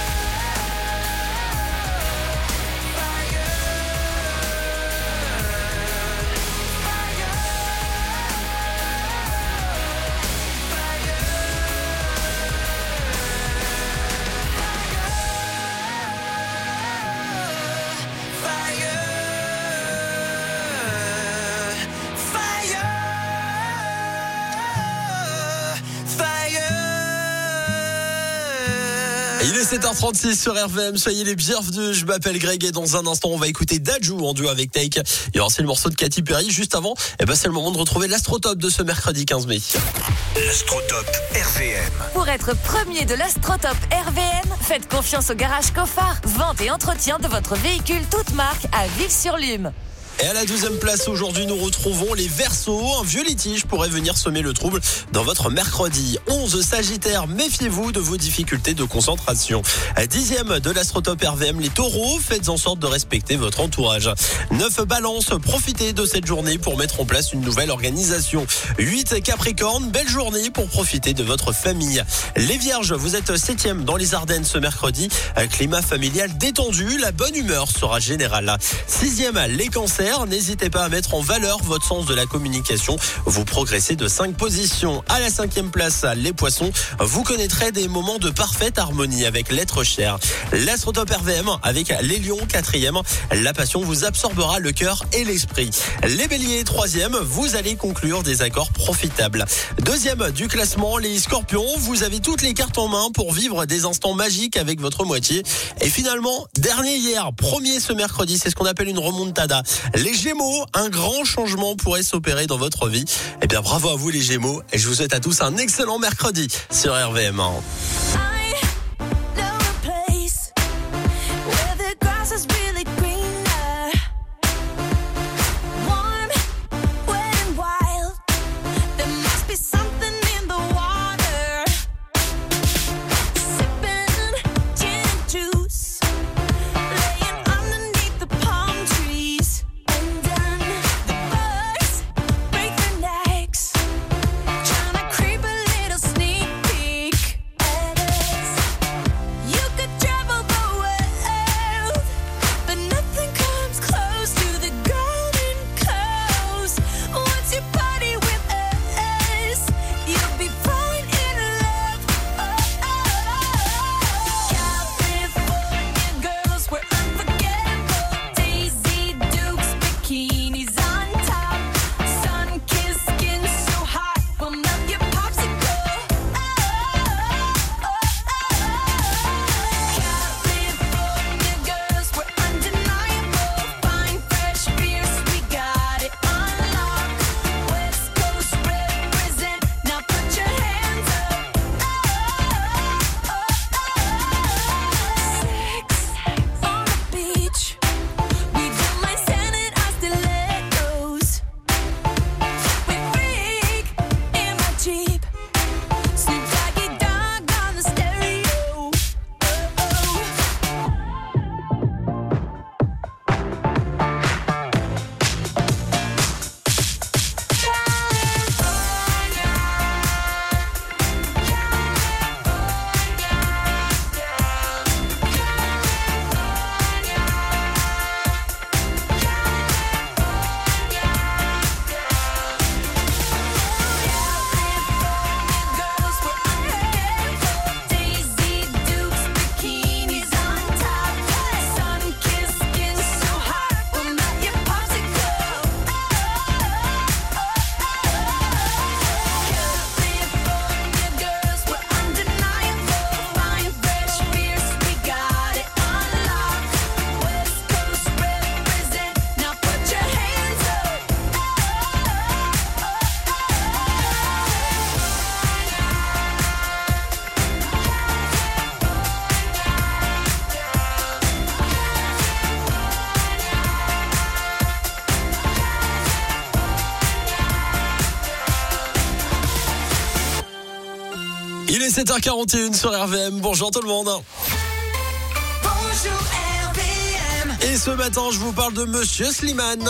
Il est sept heures trente-six sur R V M, soyez les bienvenus, je m'appelle Greg et dans un instant on va écouter Dadju en duo avec Take. Il y aura aussi le morceau de Katy Perry juste avant, et ben c'est le moment de retrouver l'Astrotop de ce mercredi quinze mai. L'Astrotop R V M. Pour être premier de l'Astrotop R V M, faites confiance au garage Coffard. Vente et entretien de votre véhicule toute marque à Ville-sur-Lume. Et à la douzième place aujourd'hui, nous retrouvons les Verseaux. Un vieux litige pourrait venir semer le trouble dans votre mercredi. onze Sagittaires, méfiez-vous de vos difficultés de concentration. dixième de l'Astrotop R V M, les Taureaux, faites en sorte de respecter votre entourage. neuf Balance, profitez de cette journée pour mettre en place une nouvelle organisation. huit Capricorne, belle journée pour profiter de votre famille. Les Vierges, vous êtes septième dans les Ardennes ce mercredi. Climat familial détendu, la bonne humeur sera générale. sixième les Cancers, n'hésitez pas à mettre en valeur votre sens de la communication. Vous progressez de cinq positions. À la cinquième place, les Poissons, vous connaîtrez des moments de parfaite harmonie avec l'être cher. L'Astrotop R V M avec les Lions, quatrième. La passion vous absorbera le cœur et l'esprit. Les Béliers, troisième. Vous allez conclure des accords profitables. Deuxième du classement, les Scorpions. Vous avez toutes les cartes en main pour vivre des instants magiques avec votre moitié. Et finalement, dernier hier, premier ce mercredi, c'est ce qu'on appelle une remontada. Les Gémeaux, un grand changement pourrait s'opérer dans votre vie. Eh bien, bravo à vous les Gémeaux. Et je vous souhaite à tous un excellent mercredi sur R V M. Tryna creep a little sneak peek at us. Il est sept heures quarante et une sur R V M. Bonjour tout le monde. Bonjour R V M. Et ce matin, je vous parle de Monsieur Slimane.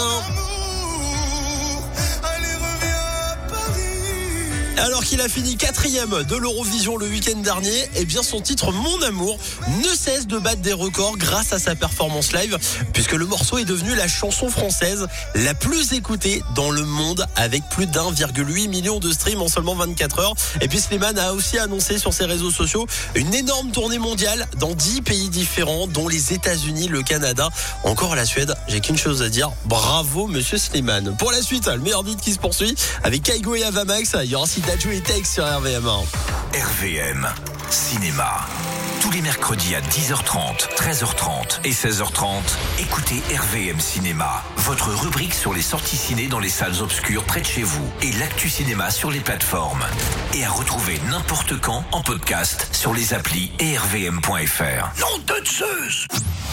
Alors qu'il a fini quatrième de l'Eurovision le week-end dernier, eh bien son titre Mon Amour ne cesse de battre des records grâce à sa performance live, puisque le morceau est devenu la chanson française la plus écoutée dans le monde, avec plus d'un virgule huit million de streams en seulement vingt-quatre heures. Et puis Slimane a aussi annoncé sur ses réseaux sociaux une énorme tournée mondiale dans dix pays différents, dont les États-Unis, le Canada, encore la Suède. J'ai qu'une chose à dire, bravo Monsieur Slimane. Pour la suite, le meilleur beat qui se poursuit avec Kaigo et Avamax. Il y aura aussi Dadju et Tex sur R V M. R V M, cinéma. Tous les mercredis à dix heures trente, treize heures trente et seize heures trente, écoutez R V M Cinéma, votre rubrique sur les sorties ciné dans les salles obscures près de chez vous et l'actu cinéma sur les plateformes. Et à retrouver n'importe quand en podcast sur les applis et r v m point f r. Nom de Zeus!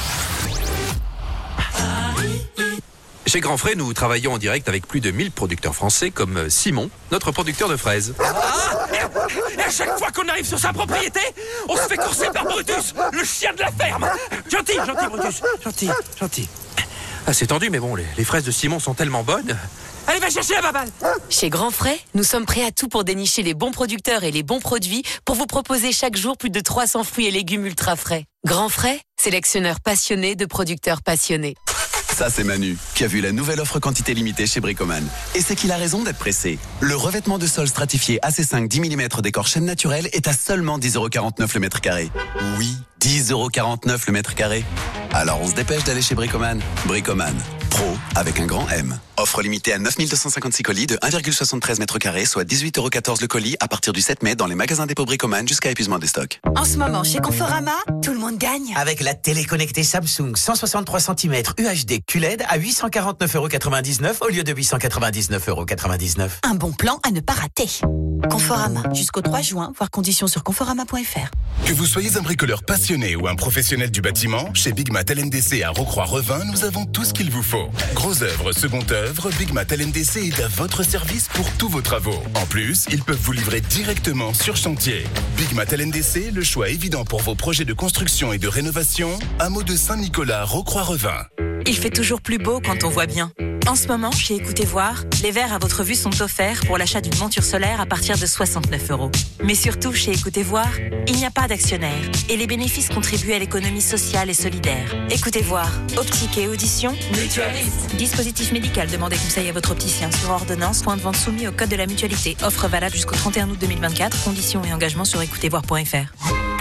Chez Grand Frais, nous travaillons en direct avec plus de mille producteurs français comme Simon, notre producteur de fraises. Ah, et à chaque fois qu'on arrive sur sa propriété, on se fait courser par Brutus, le chien de la ferme. Gentil, gentil Brutus, gentil, gentil. Ah, c'est tendu, mais bon, les, les fraises de Simon sont tellement bonnes. Allez, va chercher la baballe. Chez Grand Frais, nous sommes prêts à tout pour dénicher les bons producteurs et les bons produits pour vous proposer chaque jour plus de trois cents fruits et légumes ultra frais. Grand Frais, sélectionneur passionné de producteurs passionnés. Ça, c'est Manu, qui a vu la nouvelle offre quantité limitée chez Bricoman. Et c'est qu'il a raison d'être pressé. Le revêtement de sol stratifié A C cinq dix millimètres décor chaîne naturelle est à seulement dix euros quarante-neuf le mètre carré. Oui, dix euros quarante-neuf le mètre carré. Alors on se dépêche d'aller chez Bricoman. Bricoman, pro avec un grand M. Offre limitée à neuf mille deux cent cinquante-six colis de un virgule soixante-treize mètres carrés, soit dix-huit euros quatorze le colis à partir du sept mai dans les magasins dépôt Bricoman jusqu'à épuisement des stocks. En ce moment, chez Conforama, tout le monde gagne. Avec la télé connectée Samsung cent soixante-trois centimètres U H D Q L E D à huit cent quarante-neuf euros quatre-vingt-dix-neuf au lieu de huit cent quatre-vingt-dix-neuf euros quatre-vingt-dix-neuf. Un bon plan à ne pas rater. Conforama, jusqu'au trois juin, voir conditions sur conforama point f r. Que vous soyez un bricoleur passionné ou un professionnel du bâtiment, chez Big Mat L N D C à Rocroi-Revin, nous avons tout ce qu'il vous faut. Gros œuvre, second œuvre, Big Mat L N D C est à votre service pour tous vos travaux. En plus, ils peuvent vous livrer directement sur chantier. Big Mat L N D C, le choix évident pour vos projets de construction et de rénovation, hameau de Saint-Nicolas, Rocroi-Revin. Il fait toujours plus beau quand on voit bien. En ce moment, chez Écoutez Voir, les verres à votre vue sont offerts pour l'achat d'une monture solaire à partir de soixante-neuf euros. Mais surtout, chez Écoutez Voir, il n'y a pas d'actionnaire et les bénéfices contribuent à l'économie sociale et solidaire. Écoutez Voir, optique et audition, mutualiste. Dispositif médical, demandez conseil à votre opticien sur ordonnance, point de vente soumis au code de la mutualité. Offre valable jusqu'au trente et un août deux mille vingt-quatre, conditions et engagements sur écoutez voir point f r.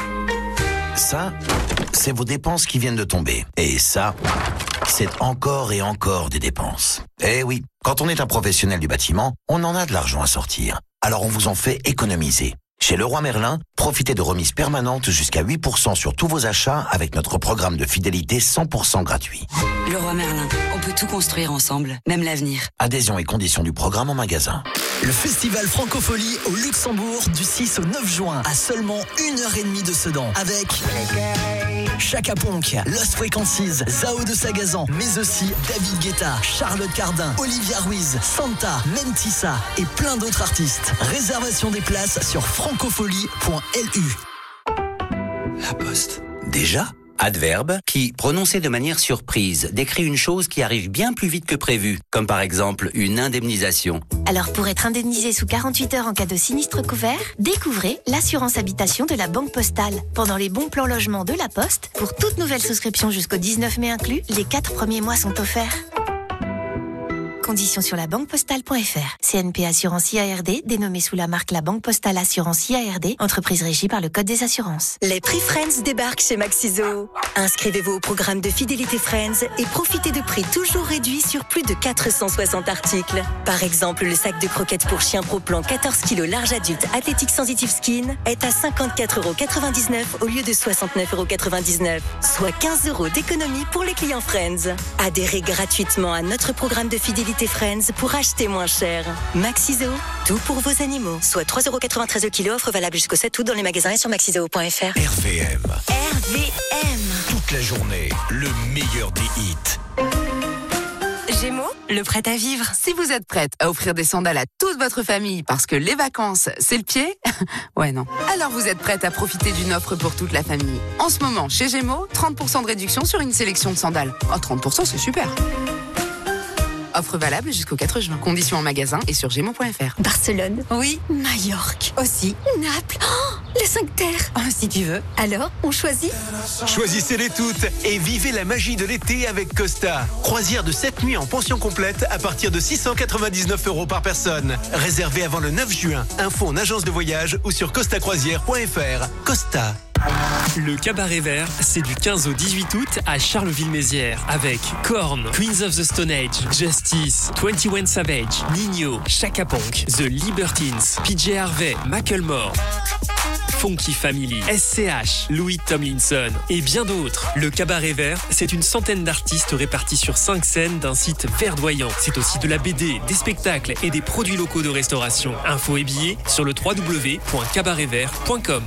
Ça, c'est vos dépenses qui viennent de tomber. Et ça, c'est encore et encore des dépenses. Eh oui, quand on est un professionnel du bâtiment, on en a de l'argent à sortir. Alors on vous en fait économiser. Chez Leroy Merlin, profitez de remises permanentes jusqu'à huit pour cent sur tous vos achats avec notre programme de fidélité cent pour cent gratuit. Leroy Merlin, on peut tout construire ensemble, même l'avenir. Adhésion et conditions du programme en magasin. Le festival Francophonie au Luxembourg du six au neuf juin à seulement une heure et demie de Sedan avec Chaka Ponk, Lost Frequencies, Zao de Sagazan, mais aussi David Guetta, Charlotte Cardin, Olivia Ruiz, Santa, Mentissa et plein d'autres artistes. Réservation des places sur francophonie point l u. La Poste. Déjà ? Adverbe qui, prononcé de manière surprise, décrit une chose qui arrive bien plus vite que prévu, comme par exemple une indemnisation. Alors pour être indemnisé sous quarante-huit heures en cas de sinistre couvert, découvrez l'assurance habitation de la Banque Postale. Pendant les bons plans logement de la Poste, pour toute nouvelle souscription jusqu'au dix-neuf mai inclus, les quatre premiers mois sont offerts. Conditions sur la banque postale point f r. C N P Assurance I A R D, dénommée sous la marque La Banque Postale Assurance I A R D, entreprise régie par le Code des assurances. Les prix Friends débarquent chez Maxiso. Inscrivez-vous au programme de fidélité Friends et profitez de prix toujours réduits sur plus de quatre cent soixante articles. Par exemple, le sac de croquettes pour chien Pro Plan quatorze kilos large adulte Athletic Sensitive Skin est à cinquante-quatre euros quatre-vingt-dix-neuf au lieu de soixante-neuf euros quatre-vingt-dix-neuf, soit quinze euros d'économie pour les clients Friends. Adhérez gratuitement à notre programme de fidélité Friends pour acheter moins cher. Maxiso, tout pour vos animaux. Soit trois euros quatre-vingt-treize le kilo, offre valable jusqu'au sept août dans les magasins et sur maxiseo point f r. R V M. R V M. Toute la journée, le meilleur des hits. Gémeaux, le prêt à vivre. Si vous êtes prête à offrir des sandales à toute votre famille parce que les vacances, c'est le pied, ouais non. Alors vous êtes prête à profiter d'une offre pour toute la famille. En ce moment, chez Gémeaux, trente pour cent de réduction sur une sélection de sandales. Oh, trente pour cent, c'est super. Offre valable jusqu'au quatre juin. Conditions en magasin et sur gémeaux point f r. Barcelone. Oui. Majorque. Aussi. Naples. Oh, les cinq terres. Oh, si tu veux. Alors, on choisit? Choisissez-les toutes et vivez la magie de l'été avec Costa. Croisière de sept nuits en pension complète à partir de six cent quatre-vingt-dix-neuf euros par personne. Réservé avant le neuf juin. Info en agence de voyage ou sur costa croisière point f r. Costa. Le Cabaret Vert, c'est du quinze au dix-huit août à Charleville-Mézières avec Korn, Queens of the Stone Age, Justice, vingt et un Savage, Nino, Chaka Ponk, The Libertines, P J Harvey, Macklemore, Funky Family, S C H, Louis Tomlinson et bien d'autres. Le Cabaret Vert, c'est une centaine d'artistes répartis sur cinq scènes d'un site verdoyant. C'est aussi de la B D, des spectacles et des produits locaux de restauration. Infos et billets sur le w w w point cabaret vert point com.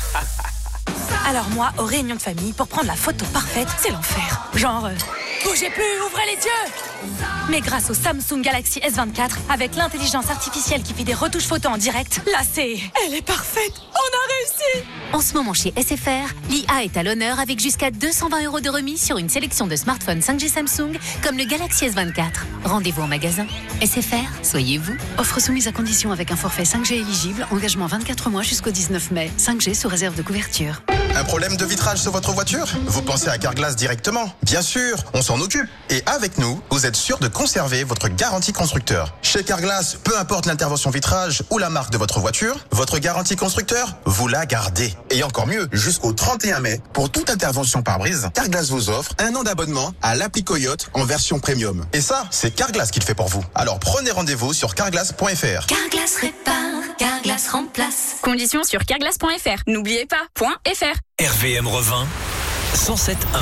Alors moi, aux réunions de famille, pour prendre la photo parfaite, c'est l'enfer. Genre, euh, bougez plus, ouvrez les yeux. Mais grâce au Samsung Galaxy S vingt-quatre, avec l'intelligence artificielle qui fait des retouches photos en direct, là c'est... Elle est parfaite. On a réussi. En ce moment chez S F R, l'I A est à l'honneur avec jusqu'à deux cent vingt euros de remise sur une sélection de smartphones cinq G Samsung, comme le Galaxy S vingt-quatre. Rendez-vous en magasin. S F R, soyez vous. Offre soumise à condition avec un forfait cinq G éligible, engagement vingt-quatre mois jusqu'au dix-neuf mai. cinq G sous réserve de couverture. Un problème de vitrage sur votre voiture? Vous pensez à Carglass directement? Bien sûr, on s'en occupe. Et avec nous, vous êtes sûr de conserver votre garantie constructeur. Chez Carglass, peu importe l'intervention vitrage ou la marque de votre voiture, votre garantie constructeur, vous la gardez. Et encore mieux, jusqu'au trente et un mai, pour toute intervention pare-brise, Carglass vous offre un an d'abonnement à l'appli Coyote en version premium. Et ça, c'est Carglass qui le fait pour vous. Alors prenez rendez-vous sur carglass point f r. Carglass répare, Carglass remplace. Conditions sur carglass point f r. N'oubliez pas, .fr. R V M revint cent sept un.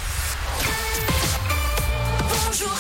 Bonjour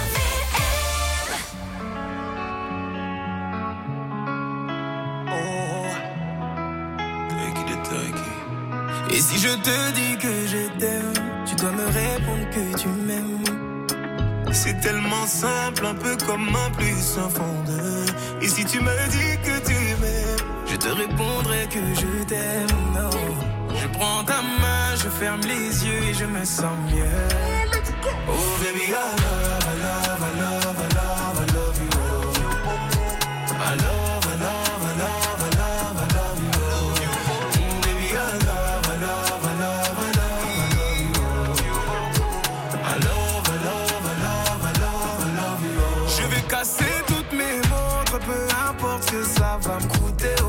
Et si je te dis que je t'aime, tu dois me répondre que tu m'aimes. C'est tellement simple, un peu comme un plus un fond de. Et si tu me dis que tu m'aimes, je te répondrai que je t'aime. Non. Je prends ta main, je ferme les yeux et je me sens mieux. Oh baby, I love, I love, I love, I love, I love you. I love, I love, I love, I love, I love you. Oh baby, I love, I love, I love, I love, I love you. I love, I love, I love, I love, I love you. Je vais casser toutes mes montres, peu importe ce que ça va me coûter. Oh.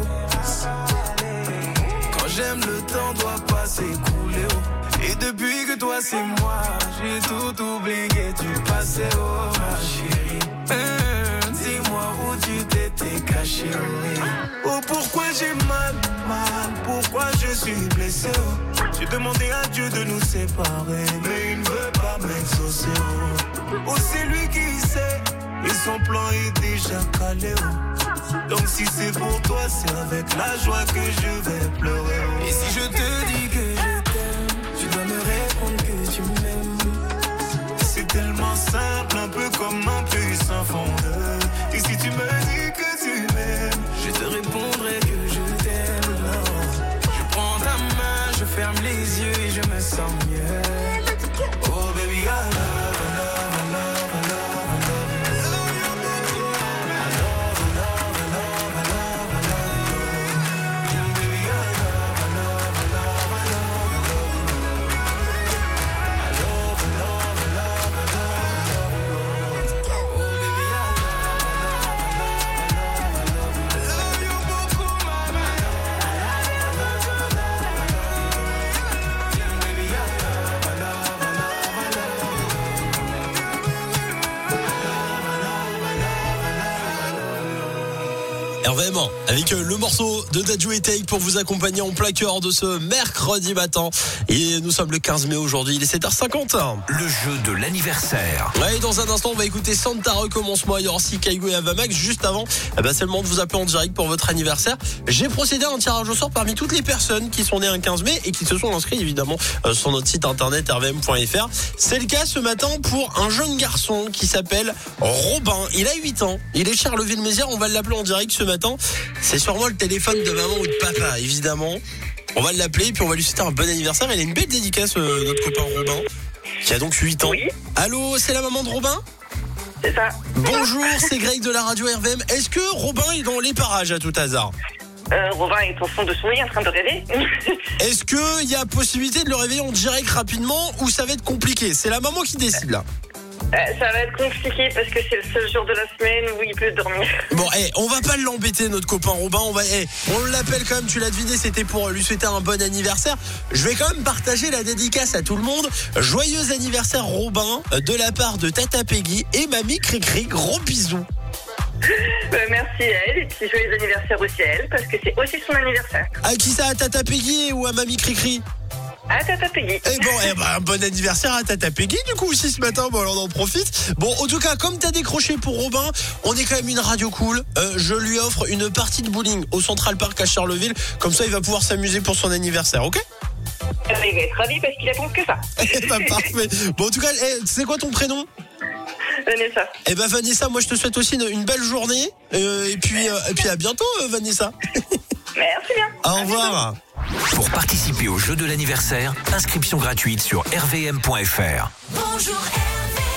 Quand j'aime, le temps doit pas s'écouler. Oh. Et depuis que toi c'est moi, j'ai tout oublié du passé. Oh ma chérie, mmh, dis-moi où tu t'étais caché. Oh, oh pourquoi j'ai mal, mal, pourquoi je suis blessé. Oh. J'ai demandé à Dieu de nous séparer, mais il ne veut pas m'exaucer. Oh, oh c'est lui qui sait, et son plan est déjà calé. Oh. Donc si c'est pour toi, c'est avec la joie que je vais pleurer. Oh. Et si je te dis que je t'aime, tu dois me répondre que tu m'aimes. C'est tellement simple, un peu comme un puissant fondeur. Et si tu me dis que tu m'aimes, je te répondrai que je t'aime. Non. Je prends ta main, je ferme les yeux et je me sens mieux. Oh baby, I love, I love, I love, I love, I love you. I love, I love, I love, I love, I love you. Oh baby, I love, I love, I love, I love, I love you. I love, I love, I love, I love, I love you. Oh baby, I love, I love, I love, I love, I love you. R V M avec le morceau de Dadju et Take pour vous accompagner en plein cœur de ce mercredi matin. Et nous sommes le quinze mai aujourd'hui, il est sept heures cinquante. Le jeu de l'anniversaire. Ouais, dans un instant, on va écouter Santa Recommence-moi. Il y aura aussi Kaigo et Avamax. Juste avant, eh ben, c'est le moment de vous appeler en direct pour votre anniversaire. J'ai procédé à un tirage au sort parmi toutes les personnes qui sont nées un quinze mai et qui se sont inscrites évidemment sur notre site internet r v m point f r. C'est le cas ce matin pour un jeune garçon qui s'appelle Robin. Il a huit ans. Il est Charleville-Mézières. On va l'appeler en direct ce matin. C'est sûrement le téléphone de maman ou de papa, évidemment. On va l'appeler et puis on va lui souhaiter un bon anniversaire. Il a une belle dédicace, euh, notre copain Robin, qui a donc huit ans. Oui. Allô, c'est la maman de Robin ? C'est ça. Bonjour, c'est Greg de la radio R V M. Est-ce que Robin est dans les parages à tout hasard ? Euh, Robin est au fond de son lit en train de rêver. Est-ce qu'il y a possibilité de le réveiller en direct rapidement ou ça va être compliqué ? C'est la maman qui décide là. Euh, ça va être compliqué parce que c'est le seul jour de la semaine où il peut dormir. Bon, hey, on va pas l'embêter, notre copain Robin. On va, hey, on l'appelle quand même, tu l'as deviné, c'était pour lui souhaiter un bon anniversaire. Je vais quand même partager la dédicace à tout le monde. Joyeux anniversaire Robin, de la part de Tata Peggy et Mamie Cricri. Gros bisous. Euh, merci à elle et puis joyeux anniversaire aussi à elle parce que c'est aussi son anniversaire. À qui ça ? À Tata Peggy ou à Mamie Cricri ? À Tata Peggy. Eh bon, eh ben, un bon anniversaire à Tata Peggy du coup aussi ce matin. Bon, alors on en profite. Bon, en tout cas, comme t'as décroché pour Robin, on est quand même une radio cool. Euh, je lui offre une partie de bowling au Central Park à Charleville. Comme ça, il va pouvoir s'amuser pour son anniversaire, ok ? Il va être ravi parce qu'il attend que ça. Eh ben, parfait. Bon, en tout cas, eh, c'est quoi ton prénom ? Vanessa. Eh ben Vanessa, moi je te souhaite aussi une, une belle journée euh, et puis euh, et puis à bientôt euh, Vanessa. Merci bien. Au revoir. Pour participer au jeu de l'anniversaire, inscription gratuite sur r v m point f r. Bonjour R V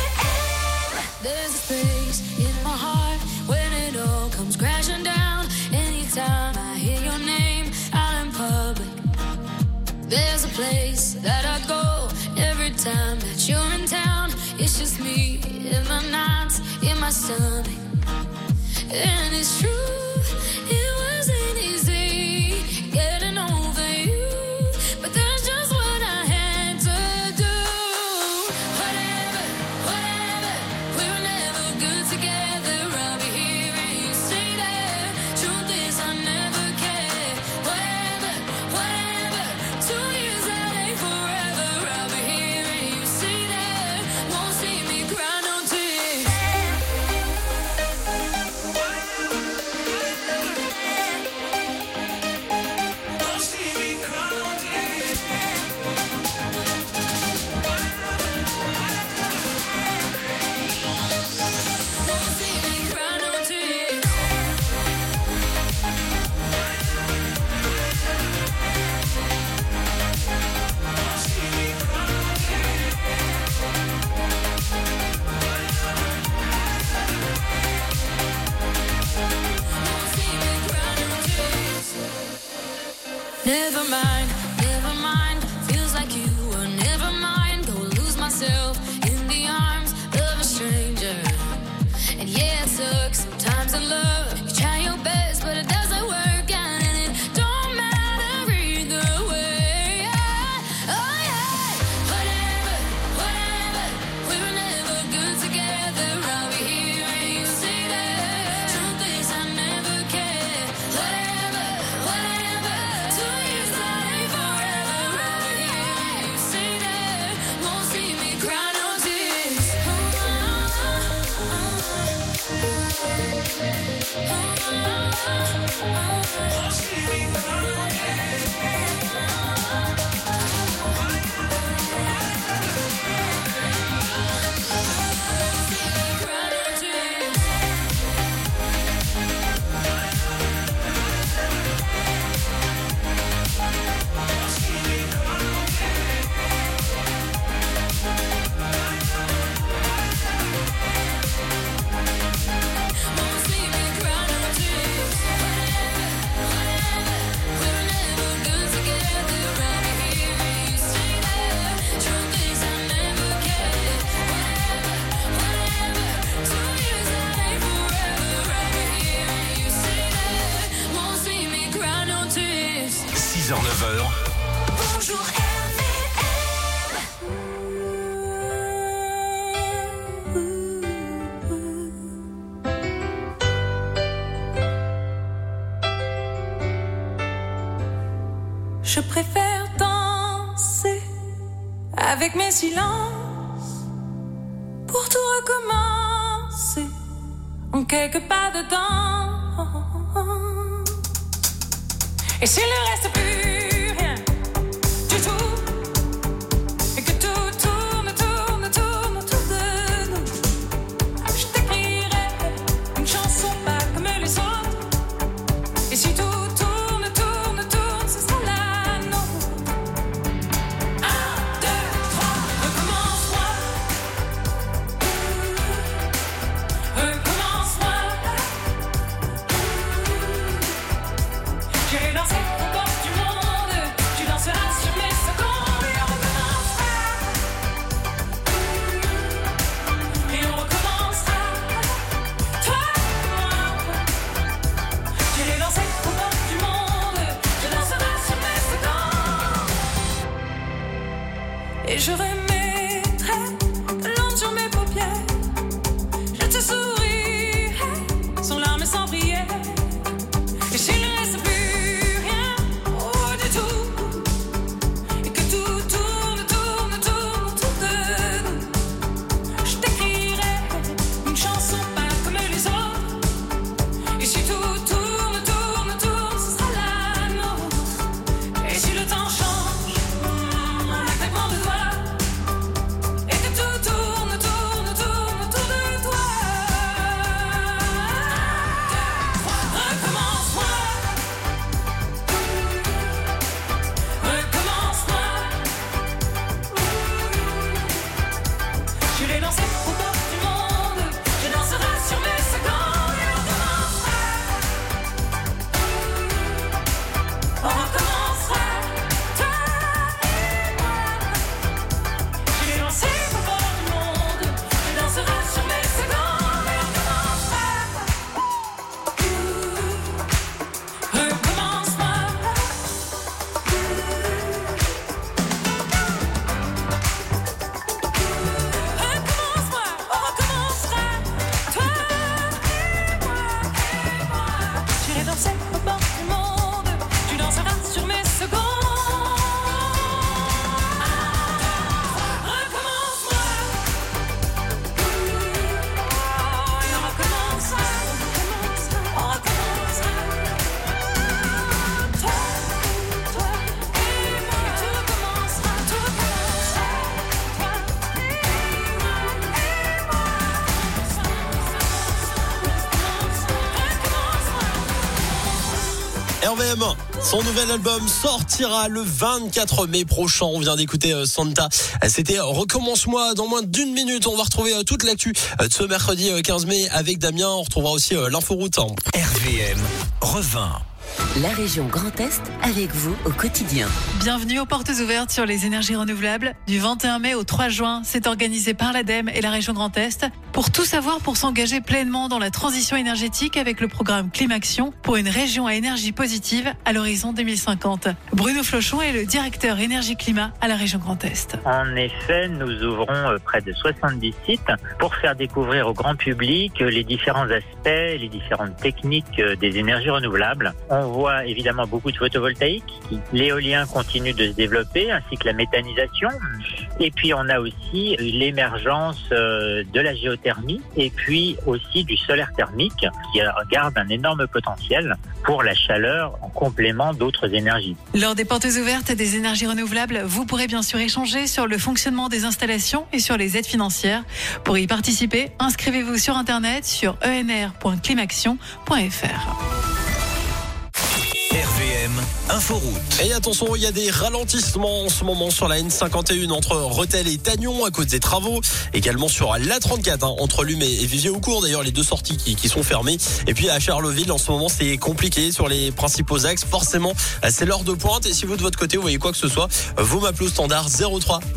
M. There's a space in my heart when it all comes crashing down. Anytime I hear your name out in public. There's a place that I go every time that you're in town. It's just me in my nights, in my stomach. And it's true, it wasn't easy getting over you. But that's just what I had to do. Whatever, whatever, we were never good together. I'll be hearing you say that. Truth is I never cared. Whatever, whatever, two years that ain't forever. I'll be hearing you say that. Won't see me cry no tears. Never mind, never mind. Feels like you were never mine. Go lose myself in the arms of a stranger. And yeah, it sucks sometimes in love. You try your best, but it doesn't work out, and it don't matter either way. Oh yeah, whatever, whatever. We were never good together. I'll be hearing you say that. Truth is I never cared. Whatever, whatever. Two years that ain't Je préfère danser avec mes silences pour tout recommencer en quelques pas de temps. Et s'il ne reste plus rien du tout, et que tout tourne, tourne, tourne autour de nous, je t'écrirai une chanson pas comme les autres. Et si tout tourne, tourne, tourne, ce sera la nôtre. Un, deux, trois, recommence-moi. Recommence-moi. J'irai danser au bord du monde. Tu danseras sur mes secondes. Et on recommencera. Et on recommencera. Toi et moi. J'irai danser au bord du monde. Tu danseras sur mes secondes. Et je remettrai de l'ombre sur mes paupières. Je te sourirai sans larmes et sans prière. Et s'il ne reste plus rien, oh du tout, et que tout tourne, tourne, tourne autour de nous, je t'écrirai une chanson pas comme les autres. Et si tout tourne, tourne, tourne, ce sera la nôtre. Et si le temps change, en un claquement de doigts, et que tout tourne, tourne, tourne autour de toi. Recommence-moi. Recommence-moi. J'irai danser au bord du monde. Je danserai sur mes secondes. Et on recommencera. On recommencera. Toi et moi. J'irai danser au bord du monde. Je danserai sur mes secondes. Et on recommencera. Recommence-moi. Recommence-moi, on recommencera. Toi et moi, et moi. J'irai danser au bord du monde. Tu danseras sur mes secondes. Recommence-moi. Et on recommencera. On recommencera. Toi, toi et moi. Et tout recommencera, tout recommencera. Toi et moi, et moi. R V M, son nouvel album sortira le vingt-quatre mai prochain. On vient d'écouter euh, Santa. Euh, C'était euh, Recommence-moi. Dans moins d'une minute, on va retrouver euh, toute l'actu euh, de ce mercredi euh, quinze mai avec Damien. On retrouvera aussi euh, l'inforoute. Hein. R V M revint. La région Grand Est avec vous au quotidien. Bienvenue aux portes ouvertes sur les énergies renouvelables. Du vingt et un mai au trois juin, c'est organisé par l'ADEME et la région Grand Est. Pour tout savoir, pour s'engager pleinement dans la transition énergétique avec le programme Climaction pour une région à énergie positive à l'horizon deux mille cinquante. Bruno Flochon est le directeur énergie-climat à la région Grand Est. En effet, nous ouvrons près de soixante-dix sites pour faire découvrir au grand public les différents aspects, les différentes techniques des énergies renouvelables. On voit évidemment beaucoup de photovoltaïque. L'éolien continue de se développer, ainsi que la méthanisation. Et puis on a aussi l'émergence de la géothermie et puis aussi du solaire thermique qui garde un énorme potentiel pour la chaleur en complément d'autres énergies. Lors des portes ouvertes des énergies renouvelables, vous pourrez bien sûr échanger sur le fonctionnement des installations et sur les aides financières. Pour y participer, inscrivez-vous sur internet sur e n r point climaction point f r. R V M Inforoute. Et attention, il y a des ralentissements en ce moment sur la N cinquante et un entre Rethel et Tagnon à cause des travaux. Également sur la trente-quatre hein, entre Lume et Vivier-au-Court. D'ailleurs, les deux sorties qui, qui sont fermées. Et puis à Charleville, en ce moment, c'est compliqué sur les principaux axes. Forcément, c'est l'heure de pointe. Et si vous de votre côté, vous voyez quoi que ce soit, vous m'appelez au standard zéro trois